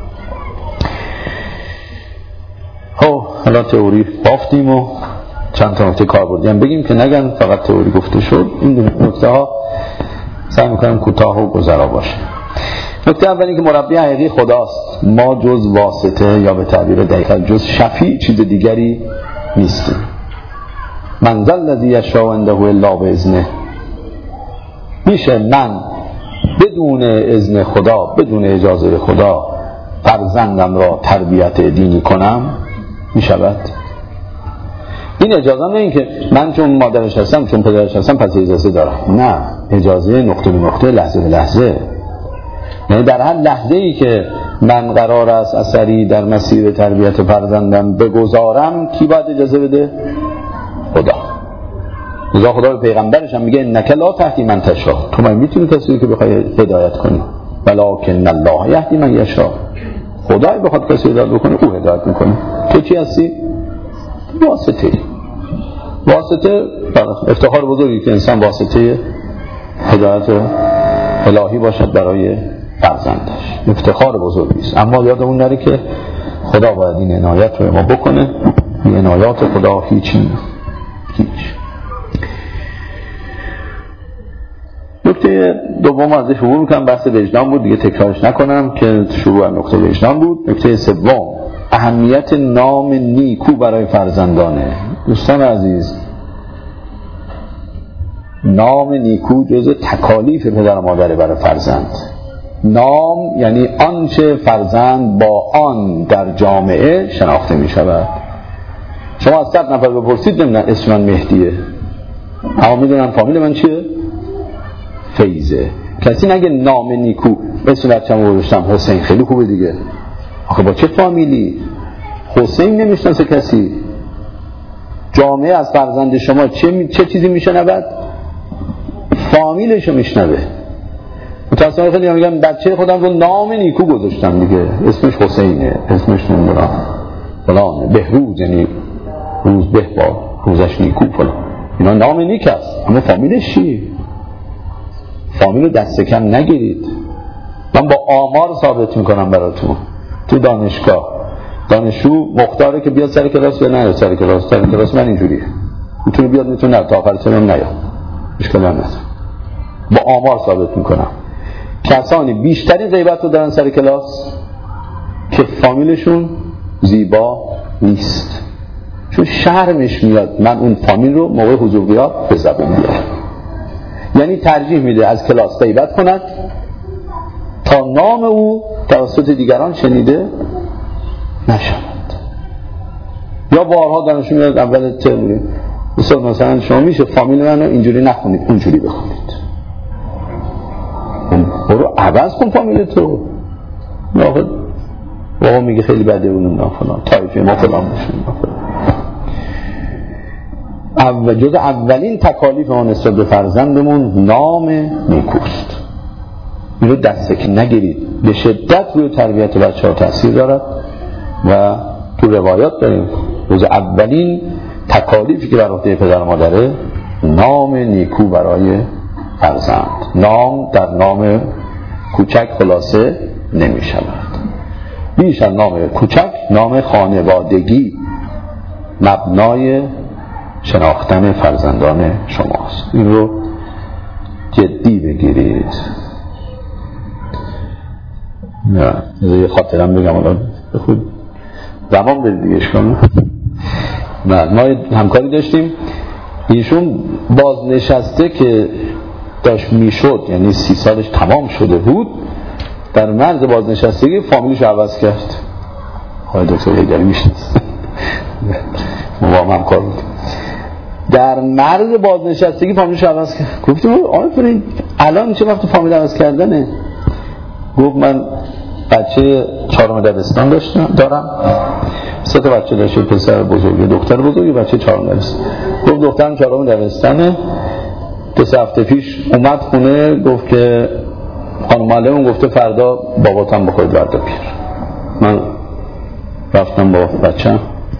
حالا تئوری بافتیم و چند تا نکته کاربردی هم بگیم که نگن فقط تئوری گفته شد. این نکته ها سعی میکنم کوتاه و گذرا باشه. نکته اولی که مربی حقیقی خداست. ما جز واسطه یا به تعبیر دقیق جز شفیع چیز دیگری نیستیم. من ذا الذی یشفع عنده الا باذنه. میشه من بدون اذن خدا، بدون اجازه خدا فرزندم را تربیت دینی کنم؟ میشود؟ این اجازه نه اینکه من چون مادرش هستم چون پدرش هستم پس اجازه دارم. نه، اجازه نقطه به نقطه، لحظه به لحظه. یعنی در هر لحظه ای که من قرار است اثری در مسیر تربیت فرزندم بگذارم، کی باید اجازه بده؟ خدا. لذا خدا به پیغمبرش هم میگه انک لا تهدی من تشاء، تو من میتونی کسی که بخوای هدایت کنی، ولکن الله یهدی من یشاء. خدای بخواد کسی هدایت بکنه او هدایت میکنه. تو چی هستی؟ واسطه. واسطه افتخار بزرگی که انسان واسطه هدایت الهی باشد برای فرزندش، افتخار بزرگی است. اما یادمون نره که خدا باید این عنایت رو ما بکنه. این عنایات خدا هیچ. نکته دوم ازش عبور میکنم، بحث وجدان بود، دیگه تکرارش نکنم که شروع نکته وجدان بود. نکته سوم اهمیت نام نیکو برای فرزندانه. دوستان عزیز، نام نیکو جزء تکالیف پدر و مادر برای فرزند. نام یعنی آنچه فرزند با آن در جامعه شناخته می شود. شما از 100 نفر بپرسید نمیدونن اسم من مهدیه، اما میدونن فامیل من چیه؟ فیضه. کسی نگه نام نیکو اسم بچه‌مو گذاشتم حسین، خیلی خوبه دیگه. آخه با چه فامیلی؟ حسین نمیشناسه کسی. جامعه از فرزند شما چه چیزی میشنود؟ فامیلشو میشنوه. متأسفانه خیلی میگم بچه خودم رو نام نیکو گذاشتم دیگه، اسمش حسینه، اسمش نمیدونم فلانه، بهروز یعنی روز به با روزش نیکو فلان، اینا نام نیک است، اما فامیلش چیه؟ فامیل رو دست کم نگیرید. من با آمار ثابت میکنم براتون. تو دانشگاه دانشجو مختاره که بیاد سر کلاس یا نه سر کلاس من اینجوریه، میتونه بیاد میتونه تا آخر ترم نیاد، اشکال نداره. با آمار ثابت میکنم کسانی بیشتری غیبت رو دارن سر کلاس که فامیلشون زیبا نیست، چون شرمش میاد من اون فامیل رو موقع حضور غیاب به زبان بیارم. یعنی ترجیح میده از کلاس غیبت کند تا نام او توسط دیگران شنیده نشود. یا بارها دانشجو میاد اول ترم استاد مثلا شما میشه فامیل منو اینجوری نخونید اونجوری بخونید، برو عوض کن فامیل تو. بابا میگه خیلی بده اونم فلان تایفه ما فلان بشیم. جز اولین تکالیف ما نسبت به فرزندمون نام نیکوست. این رو دسته که نگیرید، به شدت روی تربیت بچه ها تأثیر دارد و تو روایات داریم روز اولین تکالیفی که بر عهده پدر و مادره نام نیکو برای فرزند. نام در نام کوچک خلاصه نمی شود، بیش از نام کوچک نام خانوادگی مبنای شناختن فرزندان شماست. این رو جدی بگیرید. نه یه خاطرم بگم الان خود زمان بدید دیگه اشکال نه. ما همکاری داشتیم، ایشون بازنشسته که داشت میشد، یعنی 30 سالش تمام شده بود، در مرز بازنشستگی فامیلش عوض کرد. آقای دکتر هیدری میشناسه، ما با هم همکار بودیم. در مرز بازنشستگی فامیلش عوض کرد. گفتیم آقای فرید الان چه وقت فامیل عوض کردنه؟ گفت من بچه 4 دبستان دارم، 3 تا بچه داشته، پسر بزرگ دختر بزرگ، بچه 4 دبستان. گفت دخترم 4 دبستانه. 2 هفته پیش اومد خونه گفت که خانم معلم گفته فردا باباتم بخواید بردا بیار. من رفتم با بچه‌م،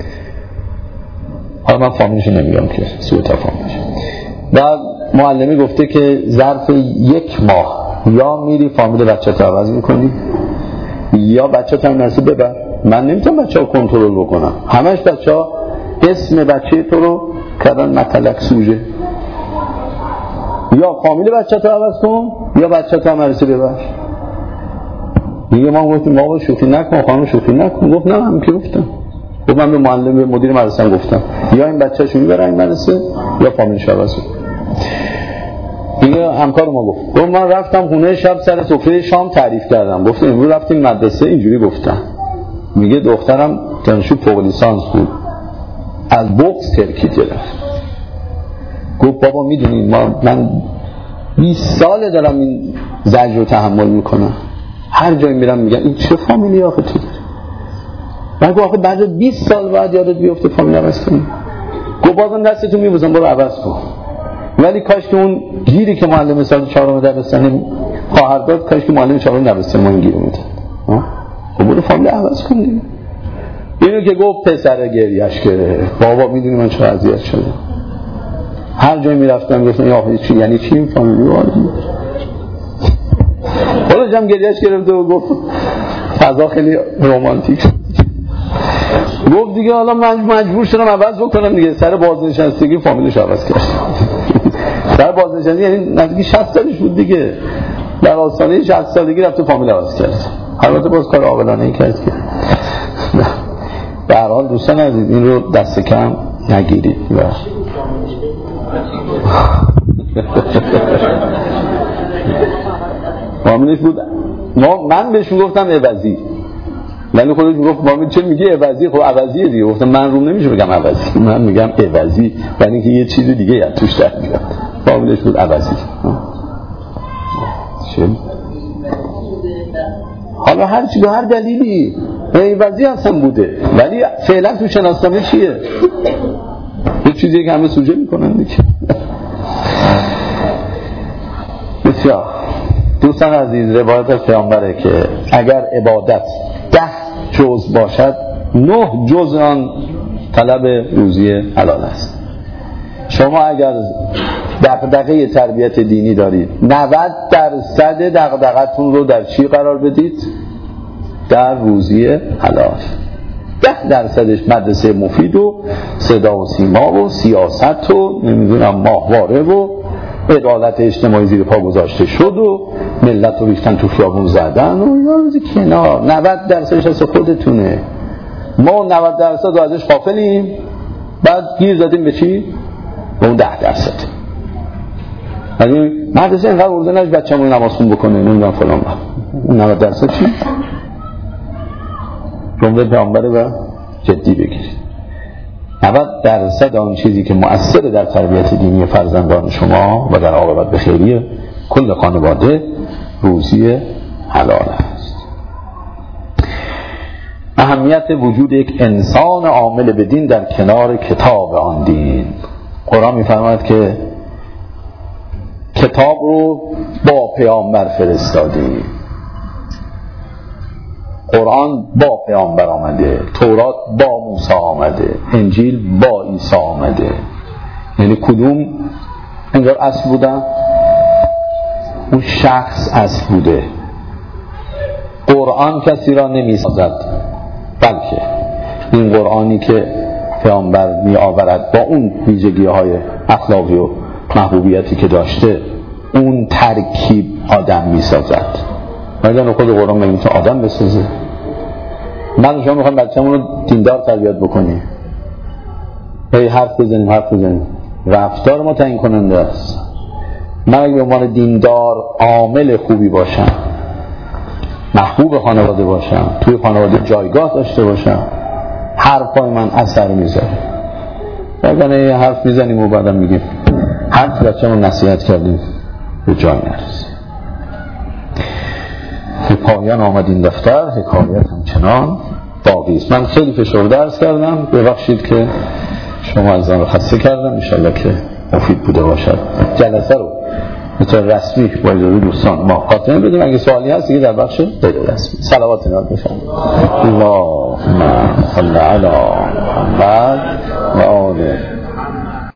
حالا من فامیلشو نمیگم که سوء تفاهم بشه. بعد معلمی گفته که ظرف 1 ماه یا میری فامیل بچه‌ت رو عوض میکنی یا بچه‌ت هم نرسه ببر. من نمیتونم بچه‌ها کنترل بکنم، همش بچه‌ها اسم بچه تو رو کردن مطلق سوژه. یا فامیل بچه‌ت رو عوض کن یا بچه‌ت هم نرسه ببر. دیگه ما گفتیم بابا شوخی نکن، خانم شوخی نکن. گفت نه من که گفتم. گفت من به معلم به مدیر مدرسه گفتم یا این بچه‌شو میبره این مدرسه یا فامیلش عوض کن. دیگه همکار ما گفت من رفتم خونه شب سر سفره شام تعریف کردم، گفتم امروز رفتیم مدرسه اینجوری گفتم. میگه دخترم دانشجو فوق لیسانس بود، از بوکس ترکید گرفت. گفت بابا میدونی من 20 ساله دارم این زجر رو تحمل میکنم، هر جایی میرم میگن این چه فامیلی آخه تو داری؟ من گفت آخه بعد 20 سال بعد یادت بیفته فامیل عوض کنی. گفت بازم دستتون میبوسم برو عوض کن. ولی کاش که اون گیری که معلم سال 4 دبستان خواهر داد، کاش که معلم 4 دبستان ما این گیرو میداد. خب برو فامیل عوض کن دیگه. اینو که گفت پسر گریش گرفت. بابا میدونی من چه اذیت شدم. هر جایی میرفتم گفتم یا چی یعنی چی این فامیلی وارد. خودش هم گریش گرفت و گفت فضا خیلی رمانتیک. گفت دیگه حالا من مجبور شدم عوض بکنم دیگه. سر بازنشستگی فامیلش عوض کرد. سر بازنشستگی یعنی نزدیک 60 سالش بود دیگه، در آستانه 60 سالگی رفت فامیل عوض کرد. البته باز کار عاقلانه‌ای کرد که به هر حال دوستان عزیز این رو دست کم نگیرید. فامیلش بود، من بهش گفتم عوضی، ولی خودش گفت مامین چه میگه عوضی؟ خب عوضیه دیگه. گفتم من روم نمیشه بگم عوضی، من میگم عوضی، یعنی اینکه یه چیز دیگه یا توش در میاد. فامیلش بود عوضی. چه؟ حالا هر چی به هر دلیلی عوضی هستن بوده، ولی فعلا تو شناسنامه چیه؟ یه چیزی که همه سوژه میکنن دیگه. بسیار دوستان عزیز، روایت از پیامبره که اگر عبادت 10 جز باشد 9 جز آن طلب روزی حلال است. شما اگر دغدغه تربیت دینی دارید 90% دغدغتون رو در چی قرار بدید؟ در روزی حلال. 10% مدرسه مفید و صدا و سیما و سیاست و نمیدونم ماهواره و عدالت اجتماعی زیر پا گذاشته شد و ملت رو ریختن تو خیابون زدن و اینا روزی کنار. 90% از خودتونه. ما 90% رو ازش غافلیم، بعد گیر زدیم به چی؟ به اون 10%. یعنی مدرسه اینقدر ورده نش بچه‌مون نماز خون بکنه نمیدونم فلان با اون 90% چی؟ جمله پیامبره و جدی بگیرید. 90% آن چیزی که مؤثر در تربیت دینی فرزندان شما و در عاقبت به خیریه کل خانواده روزی حلال است. اهمیت وجود یک انسان عامل به دین در کنار کتاب آن دین. قرآن می‌فرماید که کتاب رو با پیامبر فرستادیم. قرآن با پیامبر آمده، تورات با موسی آمده، انجیل با عیسی آمده. یعنی کدوم انگار اصل بودن؟ اون شخص اصل بوده. قرآن کسی را نمی سازد، بلکه این قرآنی که پیامبر می آورد با اون ویژگی‌های اخلاقی و محبوبیتی که داشته اون ترکیب آدم می سازد. مگر خود قرآن میگه تو آدم بسازه؟ من شما میخوام بچه‌مون رو دیندار تربیت بکنی، حرف بزنیم رفتار ما تعیین کننده است. من اگه به عنوان دیندار عامل خوبی باشم، محبوب خانواده باشم، توی خانواده جایگاه داشته باشم، حرفای من اثر میذاره. وگرنه یه حرف میزنیم و بعدم میگیم حرف بچه‌مون نصیحت کردیم به جای نرسه. به پایان آمد این دفتر، حکایت همچنان باقی است. من خیلی فشرده عرض کردم، ببخشید که شما از آن رو خسته کردم. انشالله که مفید بوده باشد. جلسه رو به طور رسمی با اجازه دوستان ما خاتمه بدیم. اگه سوالی هست دیگه در بخش غیر رسمی صلوات ناد بفرمایید. اللهم صل علی محمد و آل